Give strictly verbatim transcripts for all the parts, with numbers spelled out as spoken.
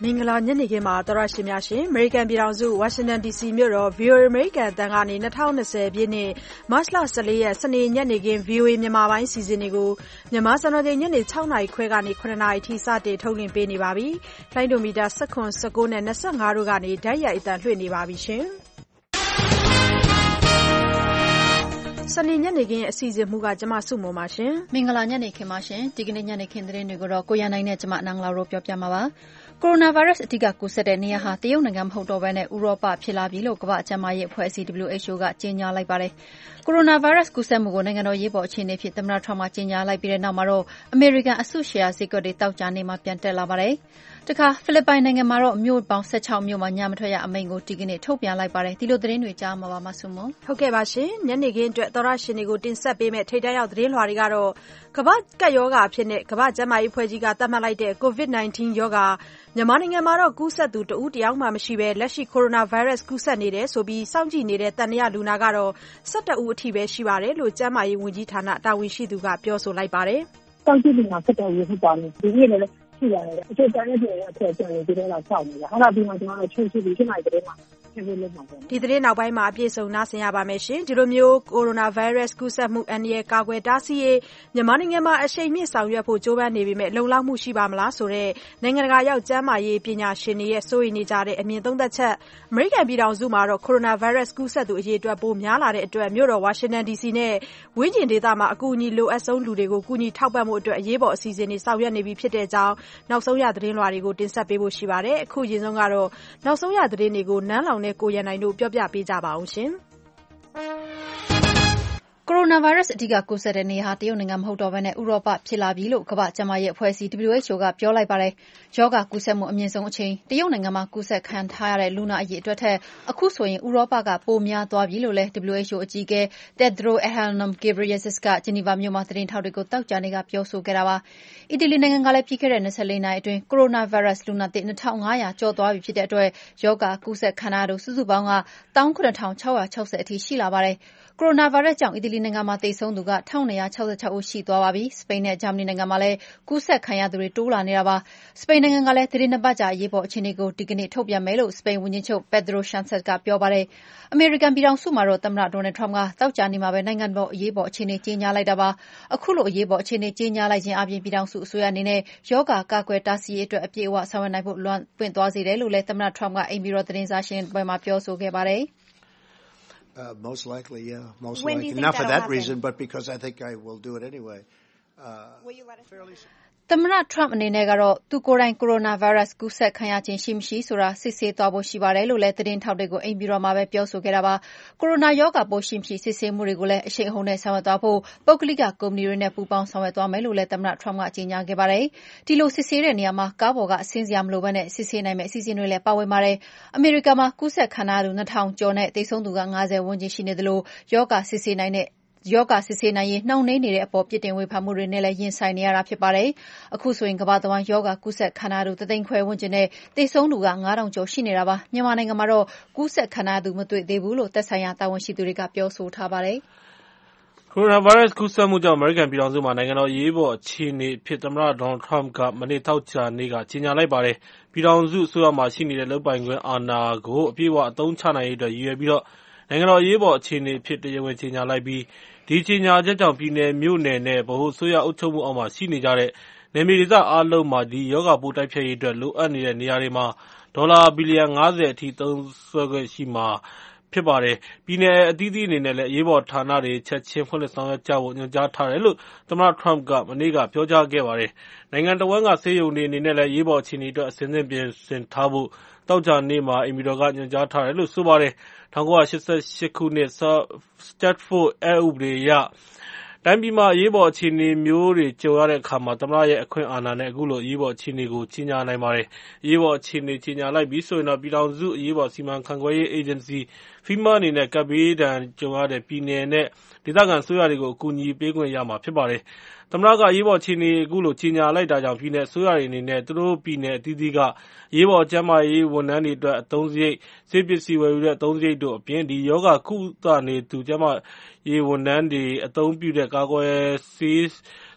မင်္ဂလာညနေခင်းပါသောရရှိများရှင်အမေရိကန်ပြည်ထောင်စုဝါရှင်တန် ဒီစီ မြို့တော် ဗီအိုအေ အမေရိကန်အသံကနေ၂၀၂၀ပြည့်နှစ်မတ်လ၁၄ရက်စနေညနေခင်း ဗီအိုအေ မြန်မာပိုင်းအစီအစဉ်တွေကိုမြန်မာစံတော်ချိန်ညနေ၆နာရီခွဲကနေ၇နာရီအထိစတင်ထုတ်လွှင့်ပေးနေပါပြီ။လိုင်းဒိုမီတာ၁၇ ၁၉နဲ့၂၅တို့ကနေဓာတ်ရိုက်အသံလွှင့်နေပါပြီရှင်။စနေညနေခင်းအစီအစဉ်မှုကကျမစုမုံပါရှင်မင်္ဂလာညနေခင်းပါရှင်ဒီကနေ့ညနေခင်းသတင်းတွေကိုတော့ကိုရနိုင်နဲ့ကျမနန်းလာတို့ပြောပြမှာပါကိုရိုနာဗိုင်းရပ်စ်အဓိကကူးစက်တဲ့နေရာဟာတရုတ်နိုင်ငံမဟုတ်တော့ဘဲနဲ့ဥရောပဖြစ်လာပြီလို့ကမ္ဘာ့ကျန်းမာရေးအဖွဲ့အစည်း W H O ကကြေညာလိုက်ပါတယ်ကိုရိုနာဗိုင်းရပ်စ်ကူးစက်မှုကိုနိုင်ငံတော်ရေးပေါ်အခြေအနေဖြစ်သမ္မတထရမ့်ကကြေညာလိုက်ပြီးတဲ့နောက်မှာတော့အမေရိကန်အစုရှယ်ယာဈေးကွက်တွေတောက်ကြနေမှာပြန်တက်လာပါတယ်တခါဖိလစ်ပိုင်နိုင်ငံမှာတော့မြို့ပေါင်း၁၆မြို့မှာညမထွက်ရအမိန့်ကိုဒီကနေ့ထုတ်ပြန်လိုက်ပါတယ်ဒီလိုသတင်းတွေကြားမှာပါမဆုမဟုတ်ကဲ့ပါရှင်ညနေခင်းအတွက်သောရရှင်တွေကိုတင်ဆက်ပေးမယ့်ထိပ်တန်းရောက်သတင်းလွှာတွေကတော့ကမ္ဘာ့ကပ်ရောဂါအဖြစ်နဲ့ကမ္ဘာ့ကျန်းမာရေးအဖွဲ့ကြီးကသတ်မှတ်လိုက်တဲ့ ကိုဗစ်၁၉ ရောဂါမြန်မာနိုင်ငံမှာတော့ကူးစက်သူတဦးတယောက်မှမရှိဘဲလက်ရှိကိုရိုနာဗိုင်းရပ်စ်ကူးစက်နေတယ်ဆိုပြီးစောင့်ကြည့်နေတဲ့တန်ရာလူနာကတော့၁၁ဦးအထိပဲရှိပါတယ်လို့ကျန်းမာရေးဝန်ကြီးဌာနတာဝန်ရှိသူကပြောဆိုလိုက်ပါတယ်စောင့်ကြည့်လူနာ၁၁ဦးဖြစ်ပါတယ်ဒီနေ့လည်းရှိရတယ်အကျဉ်းတန်းတဲ့အတွက်ကျွန်တော်ဒီထဲတော့စောင့်နေတာအဲ့ဒါပြီးမှကျွန်တော်တို့ချုပ်ချုပ်ပြီးဖြစ်နိုင်တဲ့မှာဒီသတင်းနောက်ပိုင်းမှာအပြည့်စုံနားဆင်ရပါမယ်ရှင်ဒီလိုမျိုးကိုရိုနာဗိုင်းရပ်စ်ကူးစက်မှုအန္တရာယ်ကာကွယ်တားဆီးရေးမြန်မာနိုင်ငံမှာအရှိန်မြင့်ဆောင်ရွက်ဖို့ကြိုးပမ်းနေပေမဲ့လုံလောက်မှုရှိပါမလားဆိုတဲ့နိုင်ငံတကာရောက်ကျန်းမာရေးပညာရှင်တွေရဲ့စိုးရိမ်နေကြတဲ့အမြင်သုံးသက်ချက်အမေရိကန်ပြည်ထောင်စုမှာတော့ကိုရိုနာဗိုင်းရပ်စ်ကူးစက်သူအရေအတွက်ပိုများလာတဲ့အတွက်မြို့တော်ဝါရှင်တန် ဒီစီ နဲ့ဝန်းကျင်ဒေသမှာအကူအညီလိုအပ်ဆုံးလူတွေကိုကူညီထောက်ပံ့မှုအတွက်အရေးပေါ်အစီအစဉ်တွေဆောင်ရွက်နေပြီဖြစ်တဲ့အကြောင်းနောက်ဆုံးရသတင်းလွှာတွေကိုတင်ဆက်ပေးဖို့ရှိပါတယ်အခုရင်ဆုံးကတော့နောက်ဆုံးရသတင်းတွေကိုနန်းလောင်နဲ့ကိုရန်နိုင်တို့ပြောပြပေးကြပါအောင်ရှင်ကိုရိုနာဗိုင်းရပ်စ်အဓိကကူးစက်တဲ့နေရာဟာတရုတ်နိုင်ငံမဟုတ်တော့ဘဲနဲ့ဥရောပဖြစ်လာပြီလို့ကမ္ဘာ့ကျန်းမာရေးအဖွဲ့အစည်း W H O ကပြောလိုက်ပါတယ်။ရောဂါကူးစက်မှုအမြင့်ဆုံးအချိန်တရုတ်နိုင်ငံမှာကူးစက်ခံထားရတဲ့လူနာအရေအတွက်ထက်အခုဆိုရင်ဥရောပကပိုများသွားပြီလို့လည်း W H O အကြီးအကဲ Tedros Adhanom Ghebreyesus ကဂျနီဗာမြို့မှာသတင်းထောက်တွေကိုတောက်ကြနေကပြောဆိုခဲ့တာပါ။အီတလီနိုင်ငံကလည်းပြီးခဲ့တဲ့၂၄နာရီအတွင်းကိုရိုနာဗိုင်းရပ်စ်လူနာသစ်၂ထောင်၅ရာကျော်သွားပြီဖြစ်တဲ့အတွက်ရောဂါကူးစက်ခံရသူစုစုပေါင်းက၁၇ထောင်၆၆၀အထိရှိလာပါတယ်။ကိုရိုနာဗိုင်းရပ်စ်ကြောင့်အီတလီနိုင်ငံမှာသေဆုံးသူက၁၂၆၆ဦးရှိသွားပါပြီ။စပိန်နဲ့ဂျာမနီနိုင်ငံမှာလည်းကူးစက်ခံရသူတွေတိုးလာနေတာပါ။စပိန်နိုင်ငံကလည်းသတင်းနှစ်ပတ်ကြာအရေးပေါ်အခြေအနေကိုဒီကနေ့ထုတ်ပြန်မယ်လို့စပိန်ဝန်ကြီးချုပ် Pedro Sanchez ကပြောပါတယ်။အမေရိကန်ပြည်ထောင်စုမှာတော့သမ္မတ Donald Trump ကသောကြာနေ့မှာပဲနိုင်ငံတော်အရေးပေါ်အခြေအနေကြေညာလိုက်တာပါ။အခုလိုအရေးပေါ်အခြေအနေကြေညာလိုက်ခြင်းအပြင်ပြည်ထောင်စုအစိုးရအနေနဲ့ရောဂါကာကွယ်တားဆီးရေးအတွက်အပြည့်အဝဆောင်ရွက်နိုင်ဖို့လွှမ်းပွင့်သွားစေတယ်လို့လည်းသမ္မတ Trump ကအိမ်ဖြူတော်သတင်းစာရှင်းပွဲမှာပြောဆိုခဲ့ပါတယ်။ Uh, most likely, yeah. Most when likely. Not for that happen? reason, but because I think I will do it anyway. Uh, will you let us fairly soon. သမ္မတ Trump အနေနဲ့ကတော့သူကိုယ်တိုင်ကိုရိုနာဗိုင်းရပ်စ်ကူးစက်ခံရခြင်းရှိမရှိဆိုတာစစ်ဆေးသွားဖို့ရှိပါတယ်လို့လည်းသတင်းထောက်တွေကိုအိမ်ဖြူတော်မှာပဲပြောဆိုခဲ့တာပါ။ကိုရိုနာရောဂါပိုးရှိမရှိစစ်ဆေးမှုတွေကိုလည်းအရှိန်အဟုန်နဲ့ဆောင်ရွက်သွားဖို့ပုဂ္ဂလိကကုမ္ပဏီတွေနဲ့ပူးပေါင်းဆောင်ရွက်သွားမယ်လို့လည်းသမ္မတ Trump ကကြေညာခဲ့ပါတယ်။ဒီလိုစစ်ဆေးတဲ့နေရာမှာကားပေါ်ကဆင်းစရာမလိုဘဲနဲ့စစ်ဆေးနိုင်မယ့်အစီအစဉ်တွေလည်းပါဝင်ပါတယ်။အမေရိကန်မှာကူးစက်ခံရသူ၂ထောင်ကျော်နဲ့သေဆုံးသူက၅၀ဝန်းကျင်ရှိနေသလိုရောဂါစစ်ဆေးနိုင်တဲ့ရောဂါစစ်ဆေးနိုင်ရေးနှောင့်နှေးနေတဲ့အပေါ်ပြစ်တင်ဝေဖန်မှုတွေနဲ့လည်းရင်ဆိုင်နေရတာဖြစ်ပါတယ်။အခုဆိုရင်ကမ္ဘာတဝန်းရောဂါကူးစက်ခံရသူတသိန်းခွဲဝန်းကျင်နဲ့သေဆုံးသူက၅ထောင်ကျော်ရှိနေတာပါ။မြန်မာနိုင်ငံမှာတော့ကူးစက်ခံရသူမတွေ့သေးဘူးလို့သက်ဆိုင်ရာတာဝန်ရှိသူတွေကပြောဆိုထားပါတယ်။ကိုရိုနာဗိုင်းရပ်စ်ကူးစက်မှုကြောင့်အမေရိကန်ပြည်ထောင်စုမှာနိုင်ငံတော်အရေးပေါ်အခြေအနေအဖြစ်သမ္မတ Donald Trump ကမနေ့သောကြာနေ့ကကြေညာလိုက်ပါတယ်။ပြည်ထောင်စုအစိုးရမှာရှိနေတဲ့လုပ်ပိုင်ခွင့်အာဏာကိုအပြည့်အဝအသုံးချနိုင်ရေးအတွက်ရည်ရွယ်ပြီးတော့နိုင်ငံတော်အရေးပေါ်အခြေအနေအဖြစ်တရားဝင်ကြေညာလိုက်ပြီးဒီကြေညာချက်ကြောင့်ပြည်နယ်မြို့နယ်နဲ့ဗဟိုအစိုးရအုပ်ချုပ်မှုအောက်မှာရှိနေကြတဲ့နယ်မြေဒေသအားလုံးမှာဒီရောဂါပိုးတိုက်ဖျက်ရေးအတွက်လိုအပ်နေတဲ့နေရာတွေမှာဒေါ်လာဘီလီယံ၅၀အထိသုံးစွဲခွင့်ရှိမှာဖြစ်ပါတယ်။ပြည်နယ်အသီးသီးအနေနဲ့လည်းအရေးပေါ်ဌာနတွေချက်ချင်းဖွင့်လှစ်ဆောင်ရွက်ကြဖို့ညွှန်ကြားထားတယ်လို့သမ္မတ Trump ကမနေ့ကပြောကြားခဲ့ပါတယ်။နိုင်ငံတော်ဝန်ကဆေးရုံတွေအနေနဲ့လည်းအရေးပေါ်အခြေအနေအတွက်အစဉ်အဆက်ပြင်ဆင်ထားဖို့တောက်ကြနေ့မှာအိမ်ဖြူတော်ကညွှန်ကြားထားတယ်လို့ဆိုပါတယ်။၁၉၈၈ခုနှစ် Stratford အက်ဥပဒေအရတိုင်းပြည်မှာအရေးပေါ်အခြေအနေမျိုးတွေကြုံရတဲ့အခါမှာသမ္မတရဲ့အခွင့်အာဏာနဲ့အခုလိုအရေးပေါ်အခြေအနေကိုကြီးညာနိုင်ပါတယ်။အရေးပေါ်အခြေအနေကြီးညာလိုက်ပြီးဆိုရင်တော့ပြည်ထောင်စုအရေးပေါ်စီမံခန့်ခွဲရေးအေဂျင်စီ FEMA အနေနဲ့ကပ်ဘေးဒဏ်ကြုံရတဲ့ပြည်နယ်နဲ့ဒေသခံအစိုးရတွေကိုအကူအညီပေးခွင့်ရမှာဖြစ်ပါတယ်။သမ္မတကအရေးပေါ်အခြေအနေအခုလိုကြီးညာလိုက်တာကြောင့်ပြည်နယ်အစိုးရတွေအနေနဲ့သူတို့ပြည်နယ်အသီးသီးကအရေးပေါ်ကျန်းမာရေးဝန်ထမ်းတွေအတွက်အသုံးစရိတ်ဆေးပစ္စည်းဝယ်ယူတဲ့အသုံးစရိတ်တို့အပြင်ဒီယောဂကုသနေသူကျန်းမာရေးဝန်ထမ်းတွေအသုံးပြုတဲ့ကာကွယ်ဆေး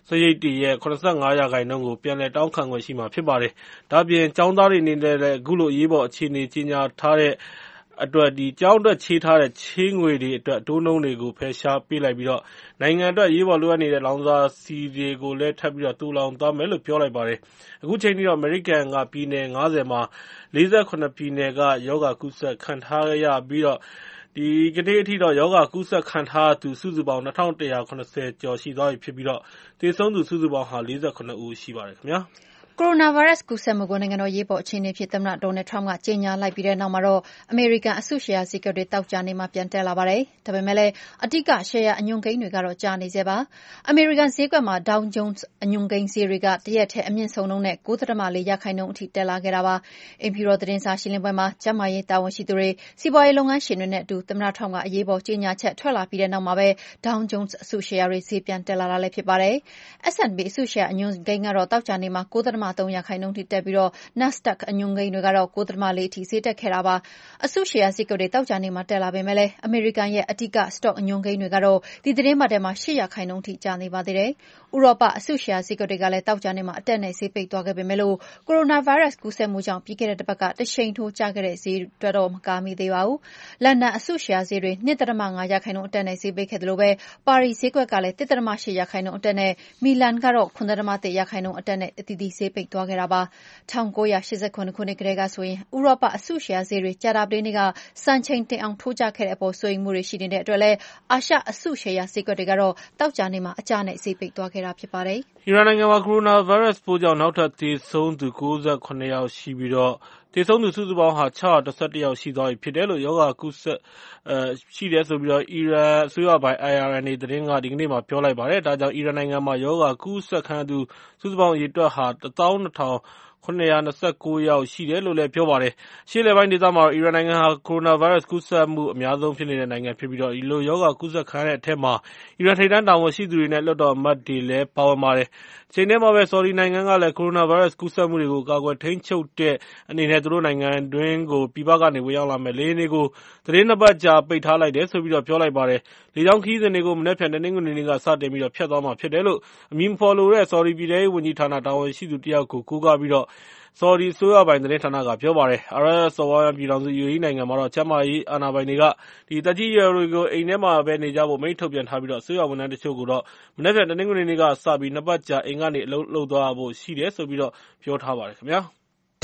စရိတ်တွေရဲ့ ၇၅ ရာခိုင်နှုန်းကိုပြန်လည်တောင်းခံခွင့်ရှိမှာဖြစ်ပါတယ်။ဒါ့အပြင်ကျောင်းသားတွေအနေနဲ့လည်းအခုလိုအရေးပေါ်အခြေအနေကြေညာထားတဲ့အတွက်ဒီကျောင်းအတွက်ချေးထားတဲ့ချေးငွေတွေအတွက်အတိုးနှုန်းတွေကိုဖယ်ရှားပေးလိုက်ပြီးတော့နိုင်ငံအတွက်ရေးပေါ်လိုအပ်နေတဲ့လောင်စာဆီတွေကိုလည်းထပ်ပြီးတော့တူလောင်သွားမယ်လို့ပြောလိုက်ပါတယ်။အခုချိန်ထိတော့အမေရိကန်ကပြည်နယ်၅၀မှာ၄၇ပြည်နယ်ကရောဂါကူးစက်ခံထားရပြီးတော့ဒီကနေ့အထိတော့ရောဂါကူးစက်ခံထားသူစုစုပေါင်း၂၁၇၀ကျော်ရှိသွားပြီဖြစ်ပြီးတော့သေဆုံးသူစုစုပေါင်းဟာ၄၇ဦးရှိပါတယ်ခင်ဗျာ။ကိုရိုနာဗိုင်းရပ်စ်ကူးစက်မှုကိုနိုင်ငံတော်ရေးပေါ်အခြေအနေအဖြစ်သမ္မတဒေါ်နယ်ထရမ့်ကကြေညာလိုက်ပြီးတဲ့နောက်မှာတော့အမေရိကန်အစုရှယ်ယာဈေးကွက်တွေသောကြာနေ့မှာပြန်တက်လာပါတယ်။ဒါပေမဲ့လည်းအဓိကရှယ်ယာအညွှန်းကိန်းတွေကတော့ကျနေဆဲပါ။အမေရိကန်ဈေးကွက်မှာ Dow Jones အညွှန်းကိန်းဈေးတွေကတရက်ထဲအမြင့်ဆုံးနှုန်းနဲ့ ၉.၄ ရာခိုင်နှုန်းအထိတက်လာခဲ့တာပါ။အိမ်ဖြူတော်သတင်းစာရှင်းလင်းပွဲမှာကျန်းမာရေးတာဝန်ရှိသူတွေ၊စီးပွားရေးလုပ်ငန်းရှင်တွေနဲ့အတူသမ္မတထရမ့်ကအရေးပေါ်ကြေညာချက်ထွက်လာပြီးတဲ့နောက်မှာပဲ Dow Jones အစုရှယ်ယာတွေဈေးပြန်တက်လာတာလည်းဖြစ်ပါတယ်။ S and P အစုရှယ်ယာအညွှန်းကိန်းကတော့သောကြာနေ့မှာ ၉.၃ ရာခိုင်နှုန်းတက်ပြီးတော့ NASDAQ အညွှန်းကိန်းတွေကတော့ ၉.၄ အထိဈေးတက်ခဲ့တာပါ။အစုရှယ်ယာဈေးကွက်တွေသောကြာနေ့မှာတက်လာပေမဲ့လည်းအမေရိကန်ရဲ့အဓိကစတော့အညွှန်းကိန်းတွေကတော့ဒီသတင်းပတ်ထဲမှာ၈ရာခိုင်နှုန်းအထိကျနေပါသေးတယ်။ဥရောပအစုရှယ်ယာဈေးကွက်တွေကလည်းသောကြာနေ့မှာအတက်နဲ့ဈေးပိတ်သွားခဲ့ပေမဲ့လို့ကိုရိုနာဗိုင်းရပ်စ်ကူးစက်မှုကြောင့်ပြီးခဲ့တဲ့တစ်ပတ်ကတရှိန်ထိုးကျခဲ့တဲ့ဈေးအတွက်တော့မကာမိသေးပါဘူး။လန်ဒန်အစုရှယ်ယာဈေးတွေ ၂.၅ ရာခိုင်နှုန်းအတက်နဲ့ဈေးပိတ်ခဲ့သလိုပဲပါရီဈေးကွက်ကလည်း ၁.၈ ရာခိုင်နှုန်းအတက်နဲ့မီလန်ကတော့ ၇.၁ ရာခိုင်နှုန်းအတက်နဲ့အသီးသီးဈေးပိတ်သွားခဲ့တာပါ။၁၉၈၇ ခုနှစ်ကတည်းကဆိုရင်ဥရောပအစုရှယ်ယာဈေးတွေကြာသပတေးနေ့ကစံချိန်တင်အောင်ထိုးကျခဲ့တဲ့အပေါ်စိုးရိမ်မှုတွေရှိနေတဲ့အတွက်လည်းအာရှအစုရှယ်ယာဈေးကွက်တွေကတော့သောကြာနေ့မှာအကျနဲ့ဈေးပိတ်သွားခဲ့တာဖြစ်ပါတယ်။အီရန်နိုင်ငံမှာကိုရိုနာဗိုင်းရပ်စ်ပိုးကြောင့်နောက်ထပ်သေဆုံးသူ၉၇ယောက်ရှိပြီးတော့သေဆုံးသူစုစုပေါင်းဟာ၆၁၁ယောက်ရှိသွားပြီဖြစ်တယ်လို့ရောဂါကူးစက်ရှိတယ်ဆိုပြီးတော့အီရန်အစိုးရပိုင် I R N A သတင်းကဒီကနေ့မှပြောလိုက်ပါတယ်။ဒါကြောင့်အီရန်နိုင်ငံမှာရောဂါကူးစက်ခံရသူစုစုပေါင်းအရေအတွက်ဟာ၁သောင်း၂ထောင်ခုနှစ်ရာ၂၉ယောက်ရှိတယ်လို့လည်းပြောပါတယ်။ရှေ့အလယ်ပိုင်းဒေသမှာအီရန်နိုင်ငံဟာကိုရိုနာဗိုင်းရပ်စ်ကူးစက်မှုအများဆုံးဖြစ်နေတဲ့နိုင်ငံဖြစ်ပြီးတော့ဒီလိုရောဂါကူးစက်ခံရတဲ့အထက်မှာအီရန်ထိပ်တန်းတာဝန်ရှိသူတွေနဲ့လွှတ်တော်အမတ်တွေလည်းပါဝင်ပါတယ်။အချိန်တည်းမှာပဲဆော်ဒီနိုင်ငံကလည်းကိုရိုနာဗိုင်းရပ်စ်ကူးစက်မှုတွေကိုကာကွယ်ထိန်းချုပ်တဲ့အနေနဲ့သူတို့နိုင်ငံတွင်းကိုပြည်ပကနေဝင်ရောက်လာမယ့်လေယာဉ်တွေကိုသတင်းနှစ်ပတ်ကြာပိတ်ထားလိုက်တယ်ဆိုပြီးတော့ပြောလိုက်ပါတယ်။လေကြောင်းခရီးစဉ်တွေကိုမနက်ဖြန်တနင်္ဂနွေနေ့ကစတင်ပြီးတော့ဖျက်သွားမှာဖြစ်တယ်လို့အမည်မဖော်လိုတဲ့ဆော်ဒီပြည်ထဲရေးဝန်ကြီးဌာနတာဝန်ရှိသူတယောက်ကိုကိုးကားပြီးတော့ဆော်ဒီအစိုးရပိုင်သတင်းဌာနကပြောပါတယ်။အာရပ်စော်ဘွားများပြည်ထောင်စု U A E နိုင်ငံမှာတော့ကျန်းမာရေးအာဏာပိုင်တွေကဒီသက်ကြီးရွယ်တွေကိုအိမ်ထဲမှာပဲနေကြဖို့မိန့်ထုတ်ပြန်ထားပြီးတော့အစိုးရဝန်ထမ်းတချို့ကိုတော့မနက်ဖြန်တနင်္ဂနွေနေ့ကစပြီးနှစ်ပတ်ကြာအိမ်ကနေအလုပ်လုပ်သွားဖို့ရှိတယ်ဆိုပြီးတော့ပြောထားပါတယ်ခင်ဗျာ။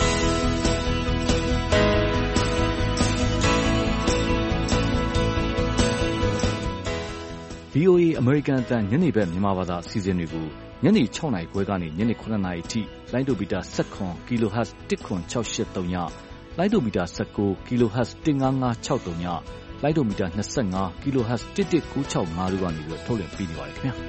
V O A အမေရိကန်အသံညနေဘက်မြန်မာဘာသာအစီအစဉ်တွေကိုညနေ၆နာရီခွဲကနေညနေ၇နာရီထိလိုင်းဒိုမီတာ၁၇ kHz ၁၇၆၈၃ညလိုင်းဒိုမီတာ၁၉ kHz ၁၅၅၆၃ညလိုင်းဒိုမီတာ၂၅ kHz ၁၁၉၆၅တို့ကနေပြီးထုတ်လွှင့်ပေးနေပါတယ်ခင်ဗျာ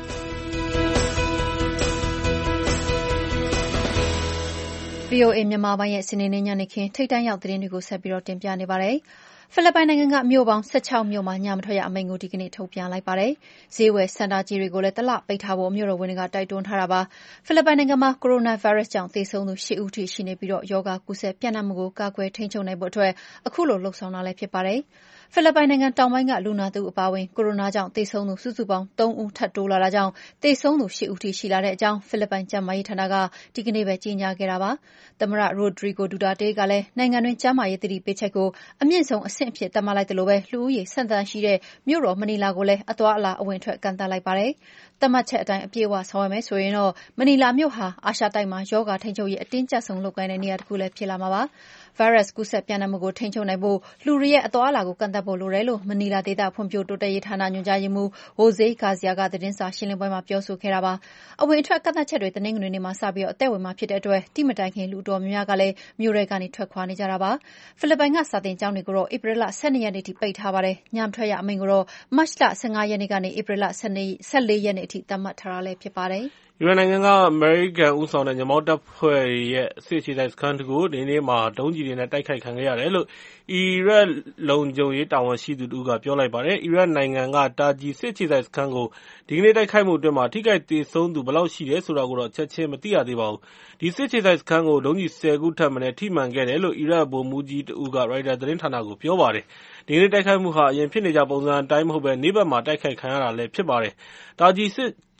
။ V O A မြန်မာပိုင်းရဲ့စနေနေ့ညနေခင်းထိပ်တန်းရောက်သတင်းတွေကိုဆက်ပြီးတော့တင်ပြနေပါတယ်။ဖိလစ်ပိုင်နိုင်ငံကမြို့ပေါင်း၁၆မြို့မှာညမထွက်ရအမိန့်ကိုဒီကနေ့ထုတ်ပြန်လိုက်ပါတယ်။ဈေးဝယ်စင်တာကြီးတွေကိုလည်းတလပိတ်ထားဖို့မြို့တော်ဝန်တွေကတိုက်တွန်းထားတာပါ။ဖိလစ်ပိုင်နိုင်ငံမှာကိုရိုနာဗိုင်းရပ်စ်ကြောင့်သေဆုံးသူ၈ဦးထိရှိနေပြီးတော့ရောဂါကူးစက်ပြန့်နှံ့မှုကိုကာကွယ်ထိန်းချုပ်နိုင်ဖို့အတွက်အခုလိုလှုံ့ဆော်တာလည်းဖြစ်ပါတယ်။ဖိလစ်ပိုင်နိုင်ငံတောင်ပိုင်းကလူနာတဦးအပါအဝင်ကိုရိုနာကြောင့်သေဆုံးသူစုစုပေါင်း၃ဦးထပ်တိုးလာတာကြောင့်သေဆုံးသူ၈ဦးထိရှိလာတဲ့အကြောင်းဖိလစ်ပိုင်ကျန်းမာရေးဌာနကဒီကနေ့ပဲကြေညာခဲ့တာပါ။သမ္မတရိုဒရီဂိုဒူတာတေးကလည်းနိုင်ငံတွင်းကျန်းမာရေးသတိပေးချက်ကိုအမြင့်ဆုံးအဆင့်အဖြစ်သတ်မှတ်လိုက်တယ်လို့ပဲလူဦးရေစံတန်ရှိတဲ့မြို့တော်မနီလာကိုလည်းအသွားအလာအဝင်ထွက်ကန့်သတ်လိုက်ပါတယ်။သတ်မှတ်ချက်အတိုင်းအပြည့်အဝဆောင်ရွက်မယ်ဆိုရင်တော့မနီလာမြို့ဟာအာရှတိုက်မှာရောဂါထိန်းချုပ်ရေးအတင်းကျပ်ဆုံးလုပ်ကိုင်တဲ့နေရာတစ်ခုလည်းဖြစ်လာမှာပါ။ဗိုင်းရပ်စ်ကူးစက်ပြန့်နှံ့မှုကိုထိန်းချုပ်နိုင်ဖို့လူတွေရဲ့အသွားအလာကိုကန့်သတ်ဖို့လိုတယ်လို့မနီလာဒေသဖွံ့ဖြိုးတိုးတက်ရေးဌာနညွှန်ကြားရေးမှူးဟိုဇေးဂါဇီယာကသတင်းစာရှင်းလင်းပွဲမှာပြောဆိုခဲ့တာပါ။အဝင်အထွက်ကန့်သတ်ချက်တွေတနင်္ဂနွေနေ့မှာစပြီးအသက်ဝင်မှာဖြစ်တဲ့အတွက်တိမတိုင်ခင်လူတော်များများကလည်းမြို့ထဲကနေထွက်ခွာနေကြတာပါ။ဖိလစ်ပိုင်ကစာသင်ကျောင်းတွေကိုတော့ဧပြီလ၁၂ရက်နေ့ထိပိတ်ထားပါတယ်။ညမထွက်ရအမိန့်ကိုတော့မတ်လ၁၅ရက်နေ့ကနေဧပြီလ၁၄ရက်နေ့အထိသတ်မှတ်ထားတာလည်းဖြစ်ပါတယ်။အီရန်နိုင်ငံကအမေရိကန်ဦးဆောင်တဲ့ညမောင်းတပ်ဖွဲ့ရဲ့စစ်အခြေစိုက်စခန်းတခုကိုဒီနေ့မှာဒုံးကျည်တွေနဲ့တိုက်ခိုက်ခံခဲ့ရတယ်လို့အီရတ်လုံခြုံရေးတာဝန်ရှိသူတို့ကပြောလိုက်ပါတယ်။အီရတ်နိုင်ငံကတာဂျီစစ်အခြေစိုက်စခန်းကိုဒီကနေ့တိုက်ခိုက်မှုအတွင်းမှာထိခိုက်သေဆုံးသူဘယ်လောက်ရှိတယ်ဆိုတာကိုတော့ချက်ချင်းမသိရသေးပါဘူး။ဒီစစ်အခြေစိုက်စခန်းကိုဒုံးကျည်၁၀ခုထပ်မံထိမှန်ခဲ့တယ်လို့အီရတ်ဗိုလ်မှူးကြီးတဦးကရိုက်တာသတင်းဌာနကိုပြောပါတယ်။ဒီကနေ့တိုက်ခိုက်မှုဟာအရင်ဖြစ်နေကြပုံစံအတိုင်းမဟုတ်ဘဲနေ့ဘက်မှာတိုက်ခိုက်ခံရတာလည်းဖြစ်ပါတယ်။တာဂျီစစ်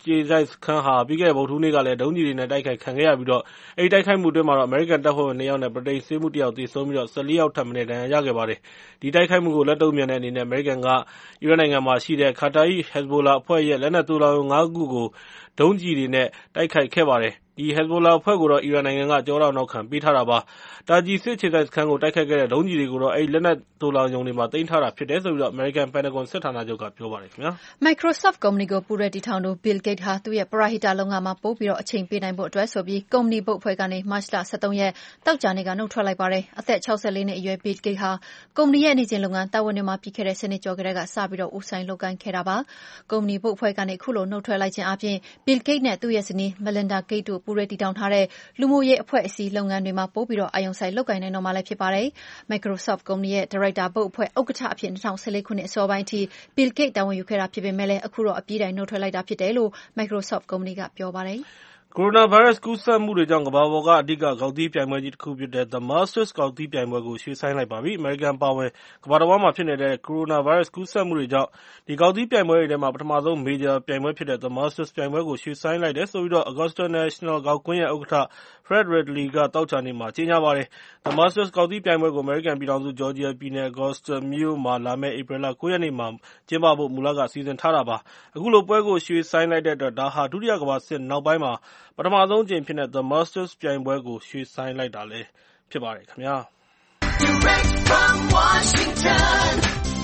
ခြေစိုက်စခန်းဟာပြီးခဲ့တဲ့ဗုဒ္ဓဟူးနေ့ကလည်းဒုံးကျည်တွေနဲ့တိုက်ခိုက်ခံခဲ့ရပြီးတော့အဲဒီတိုက်ခိုက်မှုအတွင်းမှာတော့အမေရိကန်တပ်ဖွဲ့ဝင်နှစ်ယောက်နဲ့ဗြိတိန်ဆေးမှူးတစ်ယောက်သေဆုံးပြီးတော့၁၄ယောက်ထပ်မံဒဏ်ရာရခဲ့ပါတယ်။ဒီတိုက်ခိုက်မှုကိုလက်တုံ့ပြန်တဲ့အနေနဲ့အမေရိကန်ကအီရတ်နိုင်ငံမှာရှိတဲ့ကာတာယီ Hezbollah အဖွဲ့ရဲ့လက်နက်သိုလှောင်ရုံငါးခုကိုဒုံးကျည်တွေနဲ့တိုက်ခိုက်ခဲ့ပါတယ်။ဒီ Hezbollah အဖွဲ့ကိုတော့အီရန်နိုင်ငံကကျောထောက်နောက်ခံပေးထားတာပါ။တာဂျီစစ်အခြေစိုက်စခန်းကိုတိုက်ခိုက်ခဲ့တဲ့ဒုံးကျည်တွေကိုတော့အဲဒီလက်နက်သိုလှောင်ရုံတွေမှာသိမ်းထားတာဖြစ်တယ်ဆိုပြီးတော့အမေရိကန်ပန်တဂွန်စစ်ဌာနချုပ်ကပြောပါတယ်ခင်ဗျာ။ Microsoft ကုမ္ပဏီကိုပူးတွဲတည်ထောင်သူ Bill Gates ဟာသူ့ရဲ့ပရဟိတလုပ်ငန်းမှာပိုပြီးတော့အချိန်ပေးနိုင်ဖို့အတွက်ဆိုပြီးကုမ္ပဏီဘုတ်အဖွဲ့ကနေမတ်လ၁၃ရက်တောက်ကြနေ့ကနှုတ်ထွက်လိုက်ပါတယ်။အသက်၆၄နှစ်အရွယ် Bill Gates ဟာကုမ္ပဏီရဲ့နေ့စဉ်လုပ်ငန်းတာဝန်တွေမှာပြီးခဲ့တဲ့ဆယ်နှစ်ကျော်ကတည်းကစပြီးတော့ဦးဆိုင်လုပ်ကိုင်ခဲ့တာပါ။ကုမ္ပဏီဘုတ်အဖွဲ့ကနေခုလိုနှုတ်ထွက်လိုက်ခြင်းအပြင် Bill Gates နဲ့သူ့ရဲ့ဇနီး Melinda Gates တို့ပူးတွဲတည်ထောင်ထားတဲ့လူမှုရေးအဖွဲ့အစည်းလုပ်ငန်းတွေမှာပိုပြီးတော့အာရုံစိုက်လုပ်ကိုင်နိုင်တော့မှာလည်းဖြစ်ပါတယ်။ Microsoft ကုမ္ပဏီရဲ့ဒါရိုက်တာဘုတ်အဖွဲ့ဥက္ကဋ္ဌအဖြစ်၂၀၁၄ခုနှစ်အစောပိုင်းအထိ Bill Gates တာဝန်ယူခဲ့တာဖြစ်ပေမဲ့လည်းအခုတော့အပြီးတိုင်နှုတ်ထွက်လိုက်တာဖြစ်တယ်လို့ Microsoft ကုမ္ပဏီကပြောပါတယ်။ကိုရိုနာဗိုင်းရပ်စ်ကူးစက်မှုတွေကြောင့်ကမ္ဘာပေါ်ကအဓိကဂေါက်သီးပြိုင်ပွဲကြီးတစ်ခုဖြစ်တဲ့ The Masters ဂေါက်သီးပြိုင်ပွဲကိုရွှေ့ဆိုင်းလိုက်ပါပြီ။အမေရိကန်အပါအဝင်ကမ္ဘာတဝှမ်းမှာဖြစ်နေတဲ့ကိုရိုနာဗိုင်းရပ်စ်ကူးစက်မှုတွေကြောင့်ဒီဂေါက်သီးပြိုင်ပွဲတွေထဲမှာပထမဆုံးမေဂျာပြိုင်ပွဲဖြစ်တဲ့ The Masters ပြိုင်ပွဲကိုရွှေ့ဆိုင်းလိုက်တယ်ဆိုပြီးတော့ Augusta National ဂေါက်ကွင်းရဲ့ဥက္ကဋ္ဌ Fred Ridley ကသောကြာနေ့မှာကြေညာပါတယ်။ The Masters ဂေါက်သီးပြိုင်ပွဲကိုအမေရိကန်ပြည်ထောင်စုဂျော်ဂျီယာပြည်နယ် Augusta မြို့မှာလာမယ့်ဧပြီလ၉ရက်နေ့မှာကျင်းပဖို့မူလကစီစဉ်ထားတာပါ။အခုလိုပွဲကိုရွှေ့ဆိုင်းလိုက်တဲ့အတွက်ဒါဟာဒုတိယကမ္ဘာစစ်နောက်ပိုင်းမှာပထမဆုံးအကြိမ်ဖြစ်တဲ့ The Masters ပြိုင်ပွဲကိုရွှေ့ဆိုင်းလိုက်တာလည်းဖြစ်ပါတယ်ခင်ဗျာ။ Direct from Washington,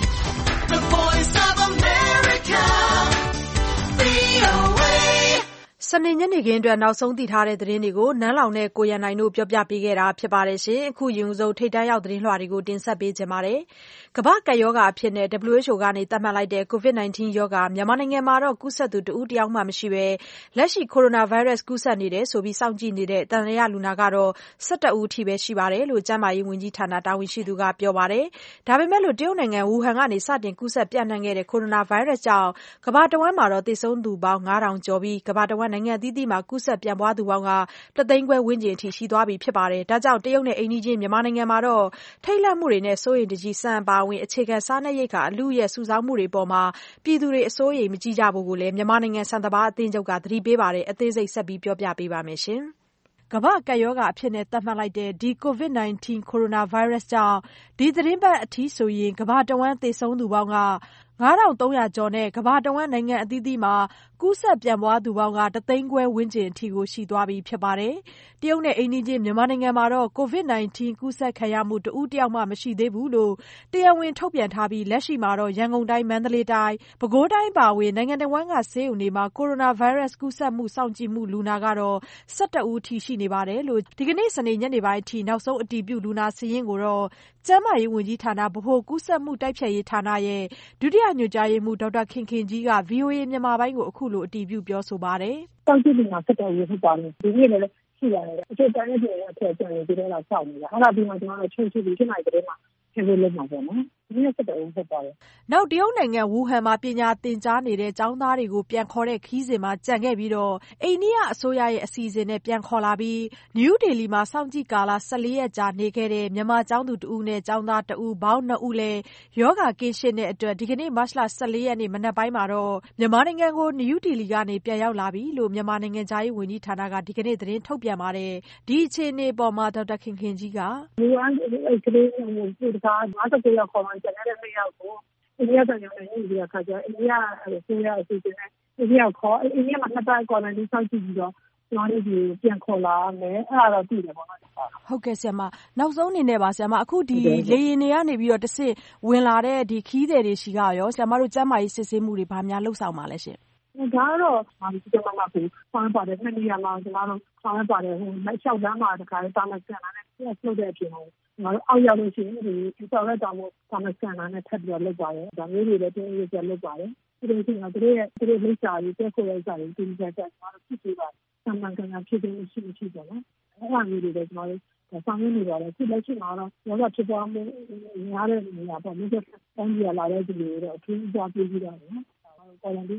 the Voice of America, ဗွီအိုအေစနေညနေခင်းအတွက်နောက်ဆုံးသိထားတဲ့သတင်းတွေကိုနန်းလောင်နဲ့ကိုရန်နိုင်တို့ပြောပြပေးခဲ့တာဖြစ်ပါတယ်ရှင်။အခုယူဆုံးထိတ်တန်းရောက်သတင်းလွှာတွေကိုတင်ဆက်ပေးကြပါမယ်။ကမ္ဘာ့ကပ်ရောဂါအဖြစ်နဲ့ W H O ကသတ်မှတ်လိုက်တဲ့ ကိုဗစ်၁၉ ရောဂါမြန်မာနိုင်ငံမှာတော့ကူးစက်သူတဦးတယောက်မှမရှိဘဲလက်ရှိကိုရိုနာဗိုင်းရပ်စ်ကူးစက်နေတယ်ဆိုပြီးစောင့်ကြည့်နေတဲ့သံသယလူနာကတော့၁၁ဦးအထိပဲရှိပါတယ်လို့ကျန်းမာရေးဝန်ကြီးဌာနတာဝန်ရှိသူကပြောပါတယ်။ဒါပေမဲ့လို့တရုတ်နိုင်ငံဝူဟန်ကနေစတင်ကူးစက်ပြန့်နှံ့ခဲ့တဲ့ကိုရိုနာဗိုင်းရပ်စ်ကြောင့်ကမ္ဘာတဝှမ်းမှာတော့သေဆုံးသူပေါင်းငါးထောင်ကျော်ပြီးကမ္ဘာတဝှမ်းနိုင်ငံအသီးသီးမှာကူးစက်ပြန့်ပွားသူပေါင်းတသိန်းခွဲဝန်းကျင်အထိရှိသွားပြီဖြစ်ပါတယ်။ဒါကြောင့်တရုတ်နဲ့အိမ်နီးချင်းမြန်မာနိုင်ငံမှာတော့ထိတ်လန့်မှုတွေနဲ့စိုးရိမ်တကြီးဆန်အပါအဝင်အခြေခံစားနပ်ရိက္ခာအလူအယက်စုဆောင်းမှုတွေပေါ်မှာပြည်သူတွေအစိုးရိမ်မကြီးကြဖို့လည်းမြန်မာနိုင်ငံဆန်စပါးအသင်းချုပ်ကသတိပေးပါတယ်။အသေးစိတ်ဆက်ပြီးပြောပြပေးပါမယ်ရှင်။ကမ္ဘာ့ကပ်ရောဂါအဖြစ်နဲ့သတ်မှတ်လိုက်တဲ့ဒီကိုဗစ်၁၉ကိုရိုနာဗိုင်းရပ်စ်ကြောင့်ဒီသီတင်းပတ်အထိဆိုရင်ကမ္ဘာတဝှမ်းသေဆုံးသူပေါင်းကငါးထောင်သုံးရာကျော်နဲ့ကမ္ဘာတဝှမ်းနိုင်ငံအသီးသီးမှာကူးစက်ပြန့်ပွားသူပေါင်းကတသိန်းခွဲဝန်းကျင်အထိကိုရှိသွားပြီဖြစ်ပါတယ်။တရုတ်နဲ့အိမ်နီးချင်းမြန်မာနိုင်ငံမှာတော့ကိုဗစ်၁၉ကူးစက်ခံရမှုတဦးတယောက်မှမရှိသေးဘူးလို့တရားဝင်ထုတ်ပြန်ထားပြီးလက်ရှိမှာတော့ရန်ကုန်တိုင်းမန္တလေးတိုင်းပဲခူးတိုင်းပါဝင်နိုင်ငံတဝှမ်းကဆေးရုံတွေမှာကိုရိုနာဗိုင်းရပ်စ်ကူးစက်မှုစောင့်ကြည့်မှုလူနာကတော့၁၁ဦးထိရှိနေပါတယ်လို့ဒီကနေ့စနေညနေပိုင်းအထိနောက်ဆုံးအတည်ပြုလူနာစာရင်းကိုတော့ကျန်းမာရေးဝန်ကြီးဌာနဗဟိုကူးစက်မှုတိုက်ဖျက်ရေးဌာနရဲ့ဒုတိယညွှန်ကြားရေးမှူးဒေါက်တာခင်ခင်ကြီးက ဗွီအိုအေမြန်မာပိုင်းကိုအခုလိုအတည်ပြုပြောဆိုပါတယ်။စောင့်ကြည့်လူနာ၁၁ဦးဖြစ်ပါတယ်။ဒီနေ့လည်းရှိရတယ်။အကျဉ်းတိုင်းပြည်ရဲ့အဖွဲ့အစည်းတွေဒီထဲလာစောင့်နေတာ။အဲ့ဒါပြီးမှကျွန်တော်တို့ချုပ်ချုပ်ပြီးဖြစ်နိုင်တဲ့မှာဆက်ပြီးလုပ်မှာပေါ့နော်။ဒီနေ့၁၁ဦးဖြစ်ပါတယ်။နောက်တရုတ်နိုင်ငံဝူဟန်မှာပညာသင်ကြားနေတဲ့ကျောင်းသားတွေကိုပြန်ခေါ်တဲ့ခရီးစဉ်မှာကြံခဲ့ပြီးတော့အိန္ဒိယအစိုးရရဲ့အစီအစဉ်နဲ့ပြန်ခေါ်လာပြီးနယူးဒေလီမှာစောင့်ကြည့်ကာလ၁၄ရက်ကြာနေခဲ့တဲ့မြန်မာကျောင်းသူတဦးနဲ့ကျောင်းသားတဦးပေါင်းနှစ်ဦးလည်းရောဂါကင်းရှင်းတဲ့အတွက်ဒီကနေ့မတ်လ၁၄ရက်နေ့မနက်ပိုင်းမှာတော့မြန်မာနိုင်ငံကိုနယူးဒေလီကနေပြန်ရောက်လာပြီလို့မြန်မာနိုင်ငံသားရေးဝန်ကြီးဌာနကဒီကနေ့သတင်းထုတ်ပြန်ပါတယ်။ဒီအခြေအနေပေါ်မှာဒေါက်တာခင်ခင်ကြီးကလူအန်းအဲ့ကလေးမျိုးဒီကငါး၁၉ရောက်ခေါ်မှကျန်တဲ့နှစ်ယောက်ကိုအိန္ဒိယနိုင်ငံနဲ့နေပြီးခါကျအိန္ဒိယဆိုရအစီအစဉ်နဲ့အိန္ဒိယခေါ်အိန္ဒိယမှာနှစ်ပတ်ကွာရန်တင်းစောင့်ကြည့်ပြီးတော့ကျွန်တော်တို့ပြန်ခေါ်လာမယ်အဲ့ဒါတော့သိတယ်ပေါ့နော်ဟုတ်ကဲ့ဆရာမနောက်ဆုံးအနေနဲ့ပါဆရာမအခုဒီလေရင်တွေကနေပြီးတော့တစ်ဆင့်ဝင်လာတဲ့ဒီခီးသည်တွေရှိကရောဆရာမတို့ကျန်းမာရေးစစ်ဆေးမှုတွေဘာများလှုပ်ဆောင်ပါလဲရှင်ဒါကတော့ဒီကမှာကိုဆောင်းပါတယ်နှစ်နေရာမှာကျွန်တော်တို့ဆောင်းပါတယ်ဟိုလက်လျှောက်လမ်းမှာတခါတာမကန်လာနဲ့ဆုတ်တဲ့အပြင်ဟိုကျွန်တော်တို့အောက်ရောက်လို့ရှိရင်ဒီဆောက်ရက်တောင်ကိုတာမကန်လာနဲ့ထပ်ပြီးတော့လုပ်ပါတယ်ဒါမျိုးတွေလည်းတင်းရေးပြလုပ်ပါတယ်ဒီလိုချင်းတော့တို့ရဲ့တို့လိပ်စာတွေတက်ဖို့ရစာတွေတင်းကြပ်ကျွန်တော်တို့ဖြစ်ပြီးပါဆမ်မန်ကန်ဖြစ်တဲ့ရှိမရှိပေါ့နော်အဲ့ဒါမျိုးတွေလည်းကျွန်တော်တို့ဆောင်ရွက်နေပါတယ်ခုလက်ရှိမှာတော့ရောဂါဖြစ်ပွားမှုများတဲ့နေရာပေါ့မြစ်တန်းကြီးလာတဲ့ဒီလိုတော့အထူးအကြပေးပြီးတော့နော်ပေါ်လန်ဒီ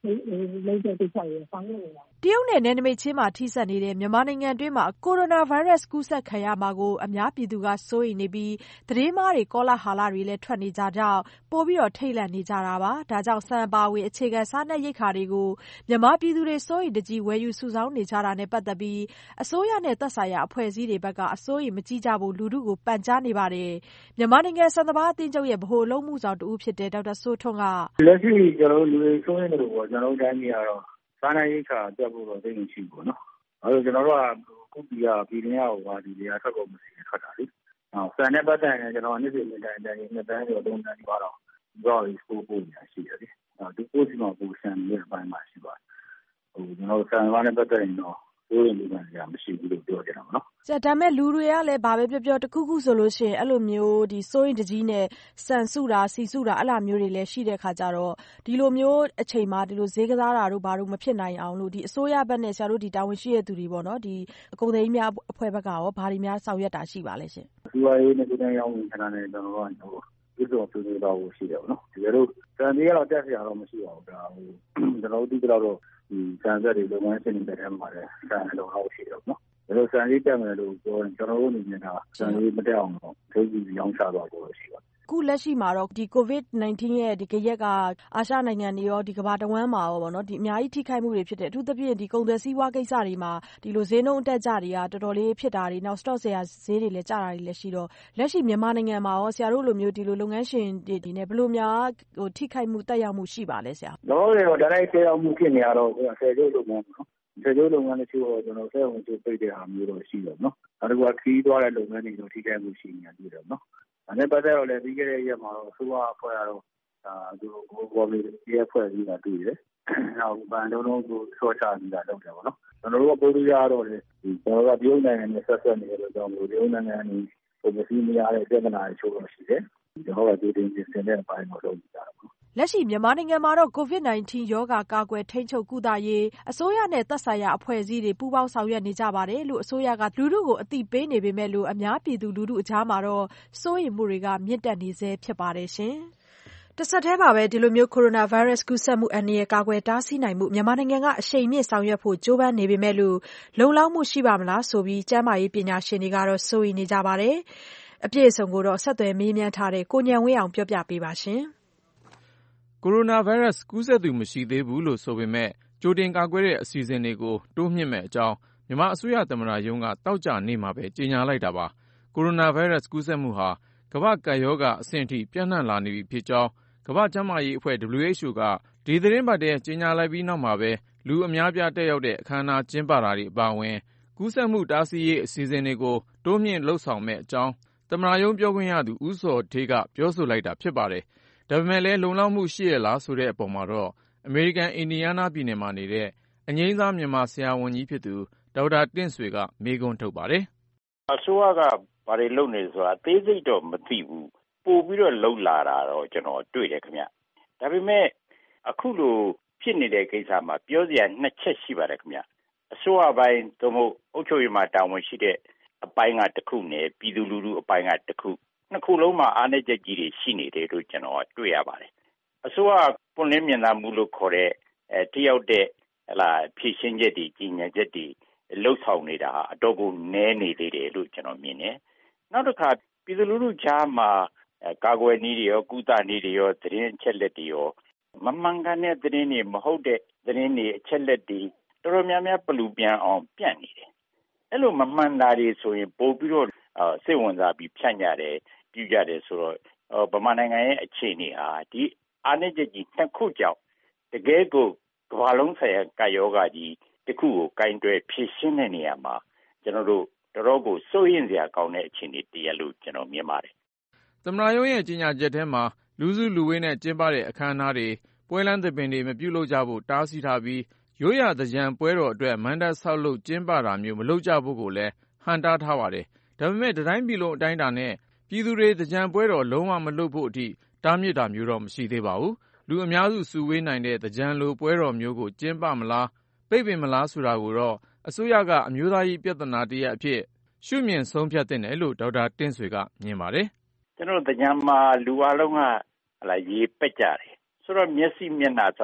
လုံးတဲ့ကိစ္စတွေဆောင်ရွက်နေတာတရုတ်နဲ့နယ်နိမိတ်ချင်းမှာထိစပ်နေတဲ့မြန်မာနိုင်ငံတွင်းမှာကိုရိုနာဗိုင်းရပ်စ်ကူးစက်ခံရမှာကိုအများပြည်သူကစိုးရိမ်နေပြီးသတင်းမှားတွေကောလာဟလတွေလည်းထွက်နေကြကြောင်းပိုပြီးတော့ထိတ်လန့်နေကြတာပါဒါကြောင့်ဆန်ပါဝင်အခြေခံစားနပ်ရိက္ခာတွေကိုမြန်မာပြည်သူတွေစိုးရိမ်တကြီးဝယ်ယူစုဆောင်းနေကြတာနဲ့ပတ်သက်ပြီးအစိုးရနဲ့သက်ဆိုင်ရာအဖွဲ့အစည်းတွေဘက်ကအစိုးရိမ်မကြီးကြဖို့လူထုကိုပန်ကြားနေပါတယ်မြန်မာနိုင်ငံဆန်စပါးအသင်းချုပ်ရဲ့ဗဟိုအလုပ်မှုဆောင်တဦးဖြစ်တဲ့ဒေါက်တာစိုးထွန်းကလက်ရှိကျွန်တော်တို့လူတွေစိုးရိမ်နေလို့ပေါ့ကျွန်တော်တို့တိုင်းပြည်ကတော့စားနပ်ရိက္ခာပြတ်ဖို့တော့သိနေရှိပေါ့နော်အဲဒါကျွန်တော်တို့ကခုပြည်ကပြည်တွင်းရောက်ပါဒီနေရာထွက်ကုန်မရှိထွက်တာလေအော်ဆန်နဲ့ပတ်သက်ရင်ကျွန်တော်နေ့စဉ်နေ့တိုင်းတိုင်းနှစ်တန်းကျော်သုံးတန်းကျော်တော့တော့ export ပို့နေရှိတယ်လေအော်ဒီပို့စီမှာပို့ဆန်ရဲ့အပိုင်းမှာရှိပါတယ်ဟိုကျွန်တော်ဆန်ဘာနဲ့ပတ်သက်ရင်တော့စိုးရိမ်မှုကမရှိဘူးလို့ပြောကြတာပေါ့နော်။ဒါပေမဲ့လူတွေကလည်းဘာပဲပြောပြောတခုခုဆိုလို့ရှိရင်အဲ့လိုမျိုးဒီစိုးရင်တကြီးနဲ့ဆန်စုတာစီစုတာအဲ့လိုမျိုးတွေလည်းရှိတဲ့ခါကြတော့ဒီလိုမျိုးအချိန်မှာဒီလိုဈေးကစားတာတို့ဘာလို့မဖြစ်နိုင်အောင်လို့ဒီအစိုးရဘက်နဲ့ဆရာတို့ဒီတာဝန်ရှိတဲ့သူတွေပေါ့နော်ဒီအကုန်သိန်းများအဖွဲ့ဘက်ကရောဘာတွေများဆောင်ရွက်တာရှိပါလဲရှင်။စီဝါရေးနဲ့ပြည်ထောင်ရောင်းဝင်ခဏနဲ့ကျွန်တော်တို့ကဒီလိုပြည်တော်ကိုရှိတယ်ပေါ့နော်။ဒီလိုစံသေးကတော့တက်စရာတော့မရှိပါဘူးဒါဟိုကျွန်တော်တို့ဒီကတော့ဒီစံဆက်တွေလုပ်ငန်းရှင်တွေတက်မှာတယ်စံလုံးအောင်ရှိတယ်ပေါ့နော်။ဒါလို့စံလေးတက်မယ်လို့ပြောရင်ကျွန်တော်တို့အနေနဲ့ကစံလေးမတက်အောင်တော့ဒုတိယရောင်းချသွားဖို့ရှိပါတယ်ခုလက်ရှိမှာတော့ဒီ ကိုဗစ် ၁၉ ရဲ့ဒီကရက်ကအာရှနိုင်ငံတွေရောဒီကမ္ဘာတဝန်းမှာရောပေါ့နော်ဒီအများကြီးထိခိုက်မှုတွေဖြစ်တယ်အထူးသဖြင့်ဒီကုန်သွယ်စည်းဝါးကိစ္စတွေမှာဒီလိုဈေးနှုန်းအတက်ကြတွေကတော်တော်လေးဖြစ်တာတွေနောက် stock ဆရာဈေးတွေလည်းကျတာတွေလည်းရှိတော့လက်ရှိမြန်မာနိုင်ငံမှာရောဆရာတို့လိုမျိုးဒီလိုလုပ်ငန်းရှင်တွေဒီနဲ့ဘယ်လိုများဟိုထိခိုက်မှုတက်ရောက်မှုရှိပါလဲဆရာတော့တော့ဒါလိုက်တက်ရောက်မှုဖြစ်နေရတော့ဆယ်ကျိုးလုပ်ငန်းနော်ဆယ်ကျိုးလုပ်ငန်းတချို့တော့ကျွန်တော်ဆယ်ဝင်ကျိုးပိတ်တဲ့အားမျိုးတော့ရှိတယ်နော်နောက်တစ်ခုကခီးသွားတဲ့လုပ်ငန်းတွေတော့ထိခိုက်မှုရှိနေတယ်နော်ဒါနဲ့ပတ်သက်တော့လည်းပြီးခဲ့တဲ့ရက်မှာတော့ဆိုပါအဖွဲ့ကတော့ဒါသူကိုပေါ်ပြီးရက်ဖွဲ့ပြီးတာတွေ့တယ်။နောက်ဗန်လုံးလုံးကိုဆော့ချပြီးတာလုပ်တယ်ပေါ့နော်။ကျွန်တော်တို့ကပို့လို့ရတော့လေဒီကျွန်တော်တို့ကပြည်နိုင်ငံနဲ့ဆက်ဆက်နေရတော့ကြောင့်မို့ပြည်နိုင်ငံနေပုံစံမရတဲ့ပြဿနာတွေချိုးလို့ရှိတယ်။ကျွန်တော်တို့ကဒီတင်စင်တဲ့အပိုင်းကိုလုပ်ကြတာပေါ့။လက်ရှိမြန်မာနိုင်ငံမှာတော့ကိုဗစ် ၁၉ ရောဂါကာကွယ်ထိန်းချုပ်ကုသရေးအစိုးရနဲ့သက်ဆိုင်ရာအဖွဲ့အစည်းတွေပူးပေါင်းဆောင်ရွက်နေကြပါတယ်လို့အစိုးရကလူထုကိုအသိပေးနေပေမဲ့လို့အများပြည်သူလူထုအကြားမှာတော့စိုးရိမ်မှုတွေကမြင့်တက်နေဆဲဖြစ်ပါတယ်ရှင်။တဆက်တည်းမှာပဲဒီလိုမျိုးကိုရိုနာဗိုင်းရပ်စ်ကူးစက်မှုအန္တရာယ်ကာကွယ်တားဆီးနိုင်မှုမြန်မာနိုင်ငံကအရှိန်မြင့်ဆောင်ရွက်ဖို့ကြိုးပမ်းနေပေမဲ့လို့လုံလောက်မှုရှိပါမလားဆိုပြီးကျန်းမာရေးပညာရှင်တွေကတော့စိုးရိမ်နေကြပါတယ်။အပြည့်အစုံကိုတော့ဆက်သွယ်မေးမြန်းထားတဲ့ကိုဉာဏ်ဝင်းအောင်ပြောပြပေးပါရှင်။ကိုရိုနာဗိုင်းရပ်စ်ကူးစက်သူမရှိသေးဘူးလို့ဆိုပေမဲ့ကြိုတင်ကာကွယ်တဲ့အစီအစဉ်တွေကိုတိုးမြှင့်မဲ့အကြောင်းမြန်မာအစိုးရသမ္မတရုံးကတောက်ကြနေမှာပဲကြေညာလိုက်တာပါကိုရိုနာဗိုင်းရပ်စ်ကူးစက်မှုဟာကမ္ဘာ့ကပ်ရောဂါအဆင့်အထိပြန့်နှံ့လာနေပြီဖြစ်ကြောင်းကမ္ဘာ့ကျန်းမာရေးအဖွဲ့ ဒဘလျူ အိတ်ချ် အို ကဒီသတင်းပတ်ထဲကြေညာလိုက်ပြီးနောက်မှာပဲလူအများပြားတက်ရောက်တဲ့အခမ်းအနားကျင်းပတာတွေအပါအဝင်ကူးစက်မှုတားဆီးရေးအစီအစဉ်တွေကိုတိုးမြှင့်လှုပ်ဆောင်မဲ့အကြောင်းသမ္မတရုံးပြောခွင့်ရသူဦးဇော်ဌေးကပြောဆိုလိုက်တာဖြစ်ပါတယ်ဒါပေမဲ့လည်းလုံလောက်မှုရှိရလားဆိုတဲ့အပေါ်မှာတော့အမေရိကန်အင်ဒီယားနားပြည်နယ်မှာနေတဲ့အငိမ့်စားမြန်မာဆရာဝန်ကြီးဖြစ်သူဒေါက်တာတင့်ဆွေကမေးခွန်းထုတ်ပါတယ်အစိုးရကဘာတွေလုပ်နေဆိုတာအသေးစိတ်တော့မသိဘူးပို့ပြီးတော့လှုပ်လာတာတော့ကျွန်တော်တွေ့တယ်ခင်ဗျဒါပေမဲ့အခုလိုဖြစ်နေတဲ့ကိစ္စမှာပြောစရာနှစ်ချက်ရှိပါတယ်ခင်ဗျအစိုးရပိုင်းသို့မဟုတ်အုပ်ချုပ်ရေးမှာတာဝန်ရှိတဲ့အပိုင်းကတစ်ခုနဲ့ပြည်သူလူထုအပိုင်းကတစ်ခုနှစ်ခုလုံးမှာအားနည်းချက်ကြီးတွေရှိနေတယ်လို့ကျွန်တော်တွေ့ရပါတယ်အစိုးရပွင့်လင်းမြင်သာမှုလို့ခေါ်တဲ့အဲတယောက်တဲ့ဟလာဖြည့်ရှင်းချက်တွေကြီးညာချက်တွေလှုပ်ဆောင်နေတာအတော့ကိုနည်းနေသေးတယ်လို့ကျွန်တော်မြင်တယ်နောက်တစ်ခါပြည်သူလူထုကြားမှာကာကွယ်နည်းတွေရောကုသနည်းတွေရောသတင်းအချက်လက်တွေရောမမှန်ကန်တဲ့သတင်းတွေမဟုတ်တဲ့သတင်းတွေအချက်လက်တွေတော်တော်များများပလူပြန်အောင်ပြန့်နေတယ်အဲ့လိုမမှန်တာတွေဆိုရင်ပို့ပြီးတော့စိတ်ဝင်စားပြီးဖြန့်ကြတယ်ပြုကြတယ်ဆိုတော့ဗမာနိုင်ငံရဲ့အခြေအနေဟာဒီအားနည်းချက်ကြီးနှစ်ခုကြောင့်တကယ်ကိုကမ္ဘာလုံးဆိုင်ရာကာယောဂါကြီးတစ်ခုကိုကင်တွယ်ဖြည့်ရှင်းတဲ့နေရာမှာကျွန်တော်တို့တော်တော်ကိုစိုးရိမ်စရာကောင်းတဲ့အခြေအနေတည်းလို့ကျွန်တော်မြင်ပါတယ်သမ္မတရုံးရဲ့ကြေညာချက်ထဲမှာလူစုလူဝေးနဲ့ကျင်းပတဲ့အခမ်းအနားတွေပွဲလမ်းသဘင်တွေမပြုလုပ်ကြဖို့တားဆီးထားပြီးရိုးရာသကြံပွဲတော်အတွက်မန္တဆောက်လုပ်ကျင်းပတာမျိုးမလုပ်ကြဖို့ကိုလည်းဟန်တားထားပါတယ်ဒါပေမဲ့တိုင်းပြည်လုံးအတိုင်းအတာနဲ့ပြည်သူတွေသကြံပွဲတော်လုံးဝမလုပ်ဖို့အထိတားမြစ်တာမျိုးတော့မရှိသေးပါဘူးလူအများစုစုဝေးနိုင်တဲ့သကြံလိုပွဲတော်မျိုးကိုကျင်းပမလားပိတ်ပင်မလားဆိုတာကိုတော့အစိုးရကအမျိုးသားရေးပြဿနာတရပ်အဖြစ်ရှုမြင်ဆုံးဖြတ်သင့်တယ်လို့ဒေါက်တာတင့်ဆွေကမြင်ပါတယ်ကျွန်တော်သကြံမှာလူအလုံးကဟလာရေပက်ကြတယ်ဆိုတော့မျက်စိမျက်နှာစသဖြင့်